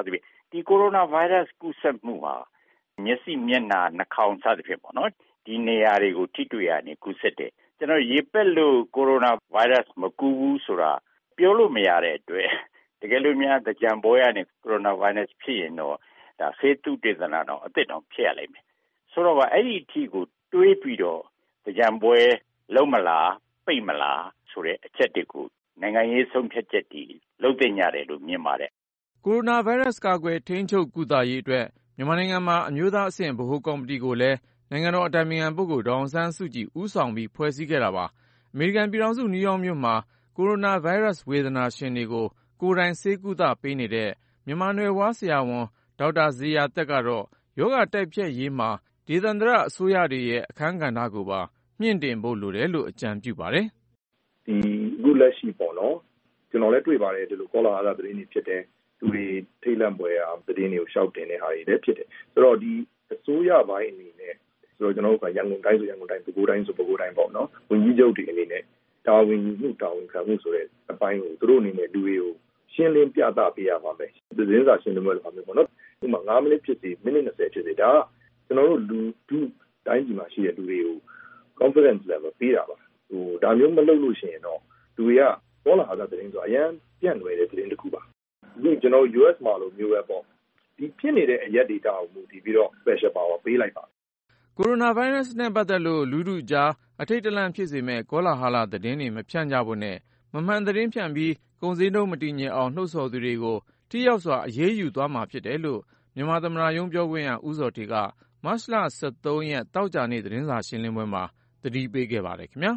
ဒီကိုရိုနာဗိုင်းရပ်စ်ကူးစက်မှုဟာမျက်စိမျက်နှာနှာခေါင်းစသဖြင့်ပေါ့နော်ဒီနေရာတွေကိုထိတွေ့ရနေကူးစက်တယ်ကျွန်တော်ရေပက်လို့ကိုရိုနာဗိုင်းရပ်စ်မကူးဘူးဆိုတာပြောလို့မရတဲ့အတွက်တကယ်လို့များကြံပေါ်ရနေကိုရိုနာဗိုင်းရပ်စ်ဖြစ်ရင်တော့ဒါဆေးသုတေသနတော့အစ်စ်တော့ဖြစ်ရလိမ့်မယ်ဆိုတော့အဲ့ဒီအထိကိုတွေးပြီးတော့ကြံပွဲလုံးမလားပိတ်မလားဆိုတဲ့အချက်တွေကိုနိုင်ငံရေးဆုံးဖြတ်ချက်တွေလုပ်သင့်ကြတယ်လို့မြင်ပါတယ်ကိုရိုနာဗိုင်းရပ်စ်ကာကွယ်ထိန်းချုပ်ကုသရေးအတွက်မြန်မာနိုင်ငံမှာအမျိုးသားအဆင့်ဗဟိုကော်မတီကိုလည်းနိုင်ငံတော်အတိုင်ပင်ခံပုဂ္ဂိုလ်ဒေါ်အောင်ဆန်းစုကြည်ဦးဆောင်ပြီးဖွဲ့စည်းခဲ့တာပါအမေရိကန်ပြည်ထောင်စုနယူးယောက်မြို့မှာကိုရိုနာဗိုင်းရပ်စ်ဝေဒနာရှင်တွေကိုကိုယ်တိုင်ဆေးကုသပေးနေတဲ့မြန်မာနွယ်ဖွားဆရာဝန်ဒေါက်တာဇေယျာသက်ကတော့ရောဂါတိုက်ဖျက်ရေးမှာဒေသန္တရအစိုးရတွေရဲ့အခန်းကဏ္ဍကိုပါမြင့်တင်ဖို့လိုတယ်လို့အကြံပြုပါတယ်ဒီအခုလက်ရှိပေါ့နော်ကျွန်တော်လည်းတွေ့ပါတယ်ဒီလိုကောလာဟာလာသတင်းတွေဖြစ်တယ်လူတွေထိတ်လန့်ပွဲအားသတင်းတွေကိုရှောက်တင်တဲ့ဟာတွေလည်းဖြစ်တယ်ဆိုတော့ဒီအစိုးရပိုင်းအနေနဲ့ဆိုတော့ကျွန်တော်တို့ကရန်ကုန်တိုင်းဆိုရန်ကုန်တိုင်းပဲခူးတိုင်းဆိုပဲခူးတိုင်းပေါ့နော်ဝန်ကြီးချုပ်တွေအနေနဲ့တာဝန်ယူမှုတာဝန်ခံမှုဆိုတဲ့အပိုင်းကိုသူတို့အနေနဲ့လူတွေကိုရှင်းလင်းပြသပေးရပါမယ်သတင်းစာရှင်းလင်းပွဲလိုပါမယ်ပေါ့နော်ဥပမာ၅မိနစ်ဖြစ်စီမိနစ်၂၀ဖြစ်စီဒါကကျွန်တော်တို့လူထုတိုင်းပြည်မှာရှိတဲ့လူတွေကို confidence level ပေးတာပါဟိုဒါမျိုးမလုပ်လို့ရှိရင်တော့လူတွေကပေါ်လာတဲ့သတင်းဆိုအရင်ပြန့်လွယ်တဲ့သတင်းတစ်ခုပါဒီကျွန်တော် U S မှာလိုမျိုးပဲပေါ့ဒီဖြစ်နေတဲ့အရက် data ကိုမူတည်ပြီးတော့ special power ပေးလိုက်ပါကိုရိုနာဗိုင်းရပ်စ်နဲ့ပတ်သက်လို့လူထုကြားအထိတ်တလန့်ဖြစ်စေမဲ့ကောလာဟလသတင်းတွေမဖြန့်ကြဖို့နဲ့မမှန်သတင်းဖြန့်ပြီးကုန်စည်နှုန်းမတည်ငြိမ်အောင်လှုံ့ဆော်သူတွေကိုထိရောက်စွာအရေးယူသွားမှာဖြစ်တယ်လို့မြန်မာသမ္မတရုံးပြောခွင့်ရဦးဇော်ဌေးကမတ်လ၁၃ရက်တောက်ကြနေ့သတင်းစာရှင်းလင်းပွဲမှာသတိပေးခဲ့ပါတယ်ခင်ဗျာ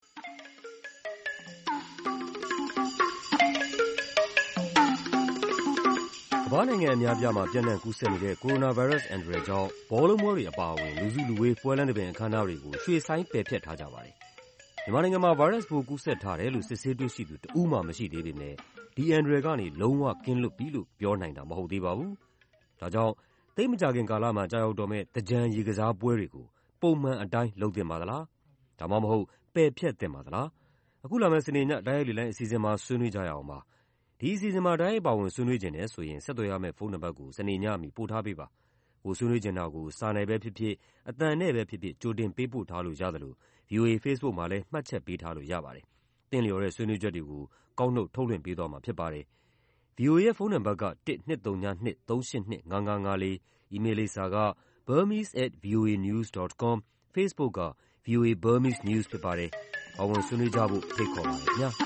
ကမ္ဘာနိုင်ငံအများအပြားမှာပြန့်နှံ့ကူးစက်နေတဲ့ကိုရိုနာဗိုင်းရပ်စ်အန္တရာယ်ကြောင့်ဘောလုံးပွဲတွေအပါအဝင်လူစုလူဝေးပွဲလမ်းသဘင်အခမ်းအနားတွေကိုရွှေ့ဆိုင်းပယ်ဖျက်ထားကြပါတယ်။မြန်မာနိုင်ငံမှာဗိုင်းရပ်စ်ပိုးကူးစက်ထားတယ်လို့စစ်ဆေးတွေ့ရှိသူတဦးမှမရှိသေးပေမဲ့ဒီအန္တရာယ်ကနေလုံးဝကင်းလွတ်ပြီလို့ပြောနိုင်တာမဟုတ်သေးပါဘူး။ဒါကြောင့်သိပ်မကြာခင်ကာလမှာကြာရောက်တော့မယ့်သင်္ကြန်ရေကစားပွဲတွေကိုပုံမှန်အတိုင်းလုပ်သင့်ပါသလား။ဒါမှမဟုတ်ပယ်ဖျက်သင့်ပါသလား။အခုလာမယ့်စနေညတိုက်ရိုက်လေလိုင်းအစီအစဉ်မှာဆွေးနွေးကြရအောင်ပါ။ဒီအစီအစဉ်မှာတိုက်ရိုက်ပါဝင်ဆွေးနွေးချင်တယ်ဆိုရင်ဆက်သွယ်ရမယ့်ဖုန်းနံပါတ်ကိုစနေညမီပို့ထားပေးပါ။ကိုဆွေးနွေးချင်တာကိုစာနယ်ပဲဖြစ်ဖြစ်အသံနဲ့ပဲဖြစ်ဖြစ်ကြိုတင်ပေးပို့ထားလို့ရတယ်လို့ ဗွီအိုအေ Facebook မှာလည်းမှတ်ချက်ပေးထားလို့ရပါတယ်။သင်လျော်တဲ့ဆွေးနွေးချက်တွေကိုကောက်နှုတ်ထုတ်လွှင့်ပေးသွားမှာဖြစ်ပါတယ်။ ဗွီအိုအေရဲ့ဖုန်းနံပါတ်က၁ ၂၃၂ ၃၈၂ ၅၅၅၄ အီးမေးလ်လိပ်စာက burmese at voanews dot com Facebook က ဗွီအိုအေ Burmese News ဖြစ်ပါတယ်။ပါဝင်ဆွေးနွေးကြဖို့ဖိတ်ခေါ်ပါတယ်ခင်ဗျာ။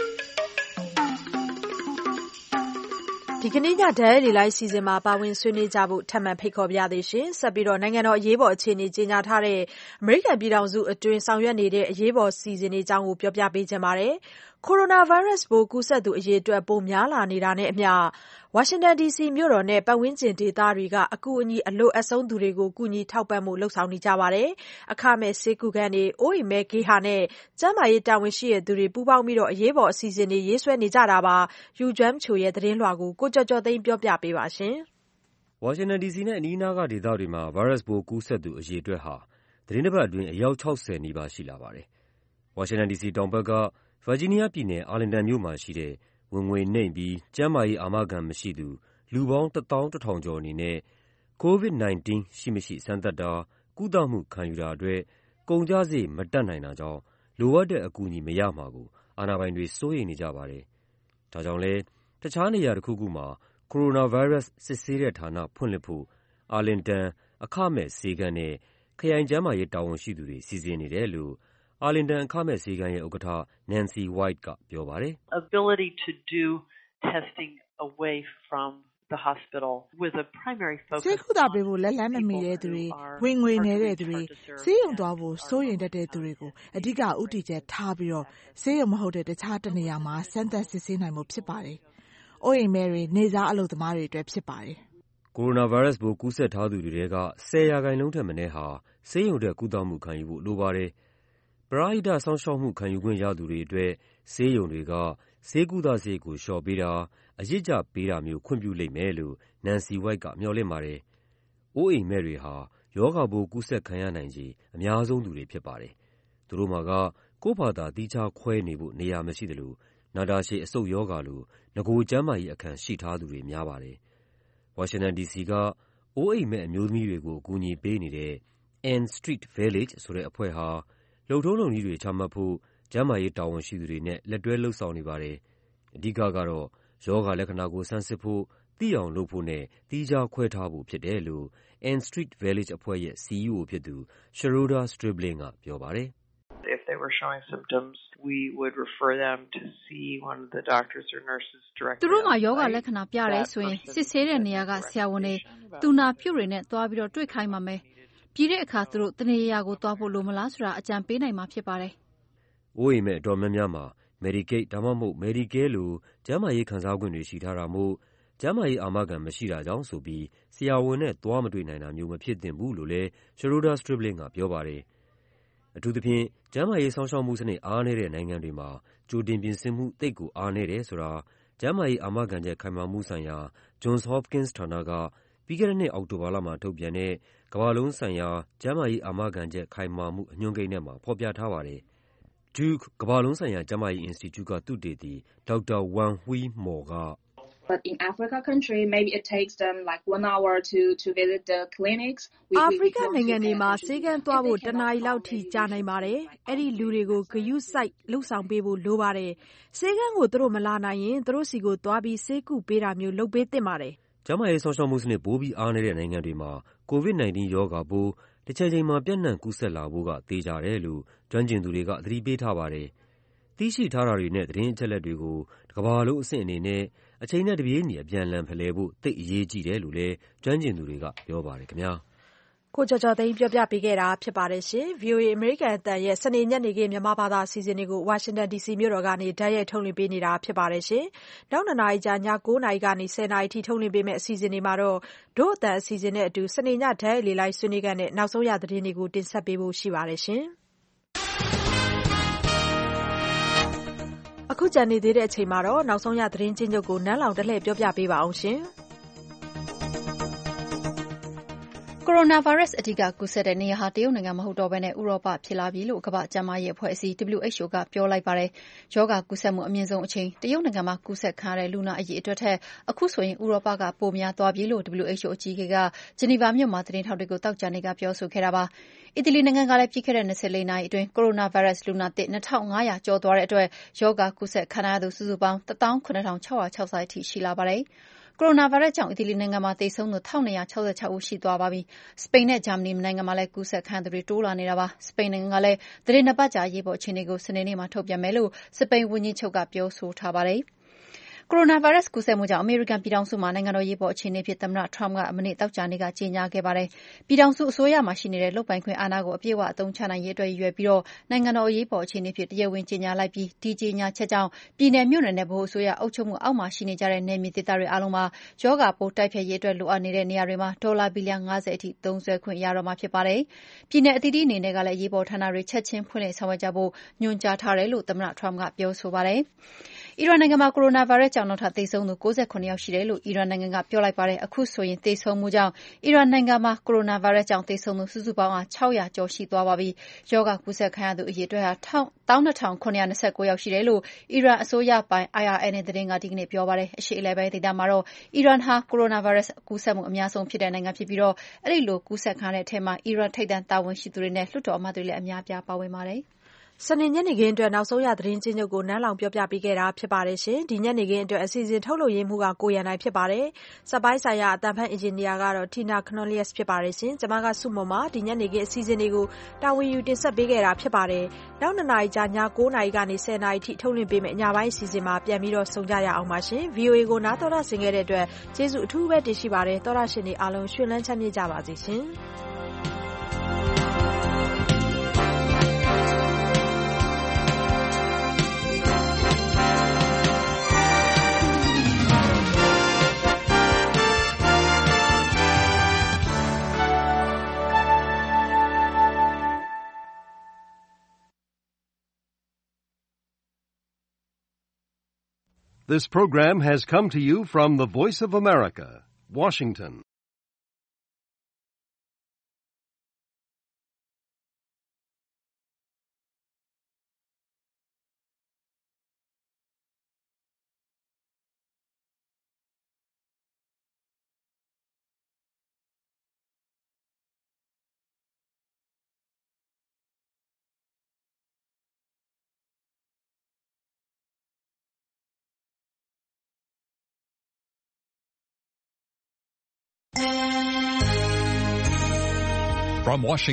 ဒီကနေ့ညဓာတ်ရိုက်လေလိုင်းစီစဉ်မှာပါဝင်ဆွေးနွေးကြဖို့ထပ်မံဖိတ်ခေါ်ပါရစေရှင်။ဆက်ပြီးတော့နိုင်ငံတော်အရေးပေါ်အခြေအနေကြေညာထားတဲ့အမေရိကန်ပြည်ထောင်စုအတွင်းဆောင်ရွက်နေတဲ့အရေးပေါ်စီစဉ်တွေအကြောင်းကိုပြောပြပေးချင်ပါတယ်။ကိုရိုနာဗိုင်းရပ်စ်ပိုးကူးစက်သူအရေအတွက်ပိုများလာနေတာနဲ့အမျှဝါရှင်တန်ဒီစီမြို့တော်နဲ့ပတ်ဝန်းကျင်ဒေသတွေကအကူအညီအလိုအပ်ဆုံးသူတွေကိုကူညီထောက်ပံ့မှုလှုံ့ဆော်နေကြပါတယ်။အခမဲ့ဆေးကုခန်းတွေ၊အိုးအိမ်မဲ့ဂေဟာနဲ့ကျန်းမာရေးတာဝန်ရှိသူတွေပူးပေါင်းပြီးအရေးပေါ်အစီအစဉ်တွေရေးဆွဲနေကြတာပါ။ ယူဂျွမ်ချိုရဲ့သတင်းလွှာကိုကိုကျော်ကျော်သိန်းပြောပြပေးပါရှင်။ဝါရှင်တန်ဒီစီနဲ့အနီးအနားကဒေသတွေမှာဗိုင်းရပ်စ်ပိုးကူးစက်သူအရေအတွက်ဟာသီတင်းတစ်ပတ်အတွင်းအယောက်ခြောက်ဆယ်နီးပါးရှိလာပါတယ်။ဝါရှင်တန်ဒီစီတောင်ဘက်ကဗာဂျီးနီးယားပြည်နယ်အာလင်တန်မြို့မှာရှိတဲ့ဝင်ငွေနိမ့်ပြီးကျန်းမာရေးအာမခံမရှိသူလူပေါင်းတစ်သောင်းတစ်ထောင်ကျော်အနေနဲ့ ကိုဗစ်၁၉ ရှိမရှိစမ်းသပ်တာ၊ကုသမှုခံယူတာအတွက်ကုန်ကျစရိတ်မတတ်နိုင်တာကြောင့်လိုအပ်တဲ့အကူအညီမရမှာကိုအာဏာပိုင်တွေစိုးရိမ်နေကြပါတယ်။ဒါကြောင့်လည်းတခြားနေရာတစ်ခုခုမှာကိုရိုနာဗိုင်းရပ်စ်စစ်ဆေးတဲ့ဌာနဖွင့်လှစ်ဖို့အာလင်တန်အခမဲ့ဆေးခန်းနဲ့ခရိုင်ကျန်းမာရေးတာဝန်ရှိသူတွေစီစဉ်နေတယ်လို့အာလင်တန်အခမဲ့ဆေးခန်းရဲ့ဥက္ကဋ္ဌ Nancy White ကပြောပါတယ်။ ability to do testing away from the hospital with a primary focus ဆေးကုသပေးဖို့လက်လန်းမမီတဲ့သူတွေဝင်ငွေနေတဲ့သူတွေဆေးရုံသွားဖို့စိုးရိမ်တတ်တဲ့သူတွေကိုအဓိကဦးတည်ချက်ထားပြီးတော့ဆေးရုံမဟုတ်တဲ့တခြားတနေရာမှာစမ်းသပ်စစ်ဆေးနိုင်မှုဖြစ်ပါတယ်။အိုးအိမ်မဲတွေနေစားအလုပ်သမားတွေအတွက်ဖြစ်ပါတယ်။ကိုရိုနာဗိုင်းရပ်စ်ပိုးကူးစက်ထားသူတွေထဲကဆယ်ရာခိုင်နှုန်းထက်မနည်းဟာဆေးရုံတက်ကုသမှုခံယူဖို့လိုပါတယ်။ပရဟိတစောင့်ရှောက်မှုခံယူခွင့်ရသူတွေအတွက်ဆေးရုံတွေကဆေးကုသစရိတ်ကိုလျှော့ပေးတာ၊အရစ်ကျပေးတာမျိုးခွင့်ပြုလိမ့်မယ်လို့ Nancy White ကမျှော်လင့်ပါတယ်။အိုးအိမ်မဲ့တွေဟာရောဂါပိုးကူးစက်ခံရနိုင်ခြေအများဆုံးသူတွေဖြစ်ပါတယ်။သူတို့မှာကကိုယ့်ဖာသာသီးခြားခွဲနေဖို့နေရာမရှိသလိုနာတာရှည်အဆုတ်ရောဂါလိုနဂိုကျန်းမာရေးအခံရှိထားသူတွေများပါတယ်။ဝဝါရှင်တန်ဒီစီကအိုးအိမ်မဲ့အမျိုးသမီးတွေကိုအကူအညီပေးနေတဲ့ Ann Street Village ဆိုတဲ့အဖွဲ့ဟာလုပ်ထုံးလုပ်နည်းတွေချမှတ်ဖို့ကျန်းမာရေးတာဝန်ရှိသူတွေနဲ့လက်တွဲလုပ်ဆောင်နေပါတယ်။အဓိကကတော့ရောဂါလက္ခဏာကိုဆန်းစစ်ဖို့သိအောင်လုပ်ဖို့နဲ့သီးခြားခွဲထားဖို့ဖြစ်တယ်လို့ Ann Street Village အဖွဲ့ရဲ့ စီ အီ အို ဖြစ်သူ Sharoda Stribling ကပြောပါတယ်။ If they were showing symptoms, we would refer them to see one of the doctors or nurses directly. သူတို့မှာယောဂလက္ခဏာပြတယ်ဆိုရင်စစ်ဆေးတဲ့နေရာကဆရာဝန်တွေသူနာပြုတွေနဲ့တွားပြီးတော့တွေ့ခိုင်းပါမယ်။ပြီးတဲ့အခါသူတို့တနေရာကိုတွားဖို့လိုမလားဆိုတာအကြံပေးနိုင်မှာဖြစ်ပါတယ်။အိုးအိမ်မဲ့အတော်များများမှာ Medicaid ဒါမှမဟုတ် Medicare လို့ကျန်းမာရေးခံစားခွင့်တွေရှိထားတာမို့ကျန်းမာရေးအာမခံမရှိတာကြောင့်ဆိုပြီးဆရာဝန်နဲ့သွားမတွေ့နိုင်တာမျိုးမဖြစ်သင့်ဘူးလို့လည်း Sharoda Stribling ကပြောပါတယ်။အထူးသဖြင့်ကျန်းမာရေးစောင့်ရှောက်မှုစနစ်အားနည်းတဲ့နိုင်ငံတွေမှာကြိုတင်ပြင်ဆင်မှုသိပ်ကိုအားနည်းတယ်ဆိုတာကျန်းမာရေးအာမခံချက်ခိုင်မာမှုဆိုင်ရာ Johns Hopkins ဌာနကပြီးခဲ့တဲ့နှစ်အောက်တိုဘာလမှာထုတ်ပြန်တဲ့ကမ္ဘာလုံးဆိုင်ရာကျန်းမာရေးအာမခံချက်ခိုင်မာမှုအညွှန်းကိန်းထဲမှာဖော်ပြထားပါတယ်။ Duke ကမ္ဘာလုံးဆိုင်ရာကျန်းမာရေးအင်စတီကျုကသုတေသီဒေါက်တာ Wan Hui Mo က But in Africa country, maybe it takes them like one hour to to visit the clinics. အာဖရိကနိုင်ငံတွေမှာဆေးကန်းသွားဖို့တနာရီလောက်ထိကြာနိုင်ပါတယ်။အဲ့ဒီလူတွေကိုဂရုစိုက်လှုပ်ဆောင်ပေးဖို့လိုပါတယ်။ဆေးကန်းကိုသူတို့မလာနိုင်ရင်သူတို့စီကိုသွားပြီးဆေးကုပေးတာမျိုးလုပ်ပေးသင့်ပါတယ်။ကျန်းမာရေးစောင့်ရှောက်မှုစနစ်ပိုပြီးအားနည်းတဲ့နိုင်ငံတွေမှာ ကိုဗစ် ၁၉ ရောဂါပိုးတစ်ချိန်ချိန်မှာပြန့်နှံ့ကူးစက်လာဖို့ကသေချာတယ်လို့ကျွမ်းကျင်သူတွေကသတိပေးထားပါတယ်။သိရှိထားတာတွေနဲ့သတင်းအချက်အလက်တွေကိုတကမ္ဘာလုံးအဆင့်အနေနဲ့အချိန်နဲ့တပြေးညီအပြန်အလှန်ဖလှယ်ဖို့သိပ်အရေးကြီးတယ်လို့လည်းကျွမ်းကျင်သူတွေကပြောပါတယ်ခင်ဗျာ။ကိုကျော်ကျော်သိန်းပြောပြပေးခဲ့တာဖြစ်ပါတယ်ရှင်။ ဗွီအိုအေအမေရိကန်အသံရဲ့စနေညနေခင်းမြန်မာဘာသာအစီအစဉ်တွေကိုဝါရှင်တန်ဒီစီမြို့တော်ကနေတိုက်ရိုက်ထုတ်လွှင့်ပေးနေတာဖြစ်ပါတယ်ရှင်။နောက်နှစ်နာရီကြာညကိုးနာရီကနေဆယ်နာရီထိထုတ်လွှင့်ပေးမယ့်အစီအစဉ်တွေမှာတော့ဒို့အသံအစီအစဉ်နဲ့အတူစနေညဓာတ်ရိုက်လေလိုက်ဆွေးနွေးခန်းနဲ့နောက်ဆုံးရသတင်းတွေကိုတင်ဆက်ပေးဖို့ရှိပါတယ်ရှင်။အခုကြံနေသေးတဲ့အချိန်မှာတော့နောက်ဆုံးရသတင်းချင်းချုပ်ကိုနန်းလောင်တလှည့်ပြောပြပေးပါအောင်ရှင်။ကိုရိုနာဗိုင်းရပ်စ်အဓိကကူးစက်တဲ့နေရာဟာတရုတ်နိုင်ငံမဟုတ်တော့ဘဲဥရောပဖြစ်လာပြီလို့ကမ္ဘာ့ကျန်းမာရေးအဖွဲ့အစည်း ဒဗလ်ယူ အိတ်ချ် အို ကပြောလိုက်ပါတယ်။ရောဂါကူးစက်မှုအမြင့်ဆုံးအချိန်တရုတ်နိုင်ငံမှာကူးစက်ခံရတဲ့လူနာအရေအတွက်ထက်အခုဆိုရင်ဥရောပကပိုများသွားပြီလို့ ဒဗလ်ယူ အိတ်ချ် အို အကြီးအကဲကဂျနီဗာမြို့မှာသတင်းထောက်တွေကိုသောကြာနေ့ကပြောဆိုခဲ့တာပါ။အီတလီနိုင်ငံကလည်းပြီးခဲ့တဲ့၂၄နာရီအတွင်းကိုရိုနာဗိုင်းရပ်စ်လူနာသစ်၂ထောင့်ငါးရာကျော်သွားတဲ့အတွက်ရောဂါကူးစက်ခံရသူစုစုပေါင်း၁သောင်းခုနစ်ထောင်ခြောက်ရာခြောက်ဆယ်အထိရှိလာပါတယ်။ကိုရိုနာဗိုင်းရပ်စ်ကြောင့်အီတလီနိုင်ငံမှာသေဆုံးသူ၁၂၆၆ဦးရှိသွားပါပြီ။စပိန်နဲ့ဂျာမနီနိုင်ငံမှာလည်းကူးစက်ခံရသူတွေတိုးလာနေတာပါ။စပိန်နိုင်ငံကလည်းသီတင်းနှစ်ပတ်ကြာအရေးပေါ်အခြေအနေကိုစနေနေ့မှာထုတ်ပြန်မယ်လို့စပိန်ဝန်ကြီးချုပ်ကပြောဆိုထားပါတယ်။ကိုရိုနာဗိုင်းရပ်စ်ကူးစက်မှုကြောင့်အမေရိကန်ပြည်ထောင်စုမှာနိုင်ငံတော်အရေးပေါ်အခြေအနေအဖြစ်သမ္မတ Trump ကမနေ့သောကြာနေ့ကကြေညာခဲ့ပါတယ်။ပြည်ထောင်စုအစိုးရမှာရှိနေတဲ့လုပ်ပိုင်ခွင့်အာဏာကိုအပြည့်အဝအသုံးချနိုင်ရေးအတွက်ရည်ရွယ်ပြီးနိုင်ငံတော်အရေးပေါ်အခြေအနေအဖြစ်တရားဝင်ကြေညာလိုက်ပြီးဒီကြေညာချက်ကြောင့်ပြည်နယ်မြို့နယ်နဲ့ဗဟိုအစိုးရအုပ်ချုပ်မှုအောက်မှာရှိနေကြတဲ့နယ်မြေဒေသတွေအားလုံးမှာရောဂါပိုးတိုက်ဖျက်ရေးအတွက်လိုအပ်နေတဲ့နေရာတွေမှာဒေါ်လာဘီလီယံ၅၀အထိသုံးစွဲခွင့်ရတော့မှာဖြစ်ပါတယ်။ပြည်နယ်အသီးသီးအနေနဲ့ကလည်းအရေးပေါ်ဌာနတွေချက်ချင်းဖွင့်လှစ်ဆောင်ရွက်ကြဖို့ညွှန်ကြားထားတယ်လို့သမ္မတ Trump ကပြောဆိုပါတယ်။အီရန်နိုင်ငံမှာကိုရိုနာဗိုင်းရပ်စ်ကြောင့်နောက်ထပ်သေဆုံးသူ၉၇ယောက်ရှိတယ်လို့အီရန်နိုင်ငံကပြောလိုက်ပါတယ်။အခုဆိုရင်သေဆုံးမှုကြောင့်အီရန်နိုင်ငံမှာကိုရိုနာဗိုင်းရပ်စ်ကြောင့်သေဆုံးသူစုစုပေါင်းခြောက်ရာကျော်ရှိသွားပါပြီ။ရောဂါကူးစက်ခံရသူအရေအတွက်ဟာ၁၂ထောင်၇ရာ၂၉ယောက်ရှိတယ်လို့အီရန်အစိုးရပိုင် အိုင် အာအန် အေ သတင်းကဒီကနေ့ပြောပါတယ်။အရှေ့အလယ်ပိုင်းဒေသမှာတော့အီရန်ဟာကိုရိုနာဗိုင်းရပ်စ်ကူးစက်မှုအများဆုံးဖြစ်တဲ့နိုင်ငံဖြစ်ပြီးအဲဒီလိုကူးစက်ခံရတဲ့အထဲမှာအီရန်ထိပ်တန်းတာဝန်ရှိသူတွေနဲ့လွှတ်တော်အမတ်တွေလည်းအများအပြားပါဝင်ပါတယ်။စနေညနေခင်းအတွက်နောက်ဆုံးရသတင်းချင်းချုပ်ကိုနန်းလောင်ပြောပြပေးခဲ့တာဖြစ်ပါတယ်ရှင်။ဒီညနေခင်းအတွက်အစီအစဉ်ထုတ်လုပ်ရင်းမှုကကိုရန်နိုင်ဖြစ်ပါတယ်။စက်ပိုင်းဆိုင်ရာအတန်ဖတ်အင်ဂျင်နီယာကတော့ Tina Cornelius ဖြစ်ပါတယ်ရှင်။ကျွန်မကစုမုံမှာဒီညနေခင်းအစီအစဉ်တွေကိုတာဝန်ယူတင်ဆက်ပေးခဲ့တာဖြစ်ပါတယ်။နောက်နှစ်နာရီကြာညကိုးနာရီကနေဆယ်နာရီထိထုတ်လွှင့်ပေးမယ့်ညပိုင်းအစီအစဉ်မှာပြန်ပြီးတော့ဆုံကြရအောင်ပါရှင်။ ဗွီအိုအေကိုနားတော်တာဆင်ခဲ့တဲ့အတွက်ကျေးဇူးအထူးပဲတင်ရှိပါတယ်။သောရရှင်တွေအားလုံးရွှင်လန်းချမ်းမြေ့ကြပါစေရှင်။ This program has come to you from the Voice of America, Washington. From Washington.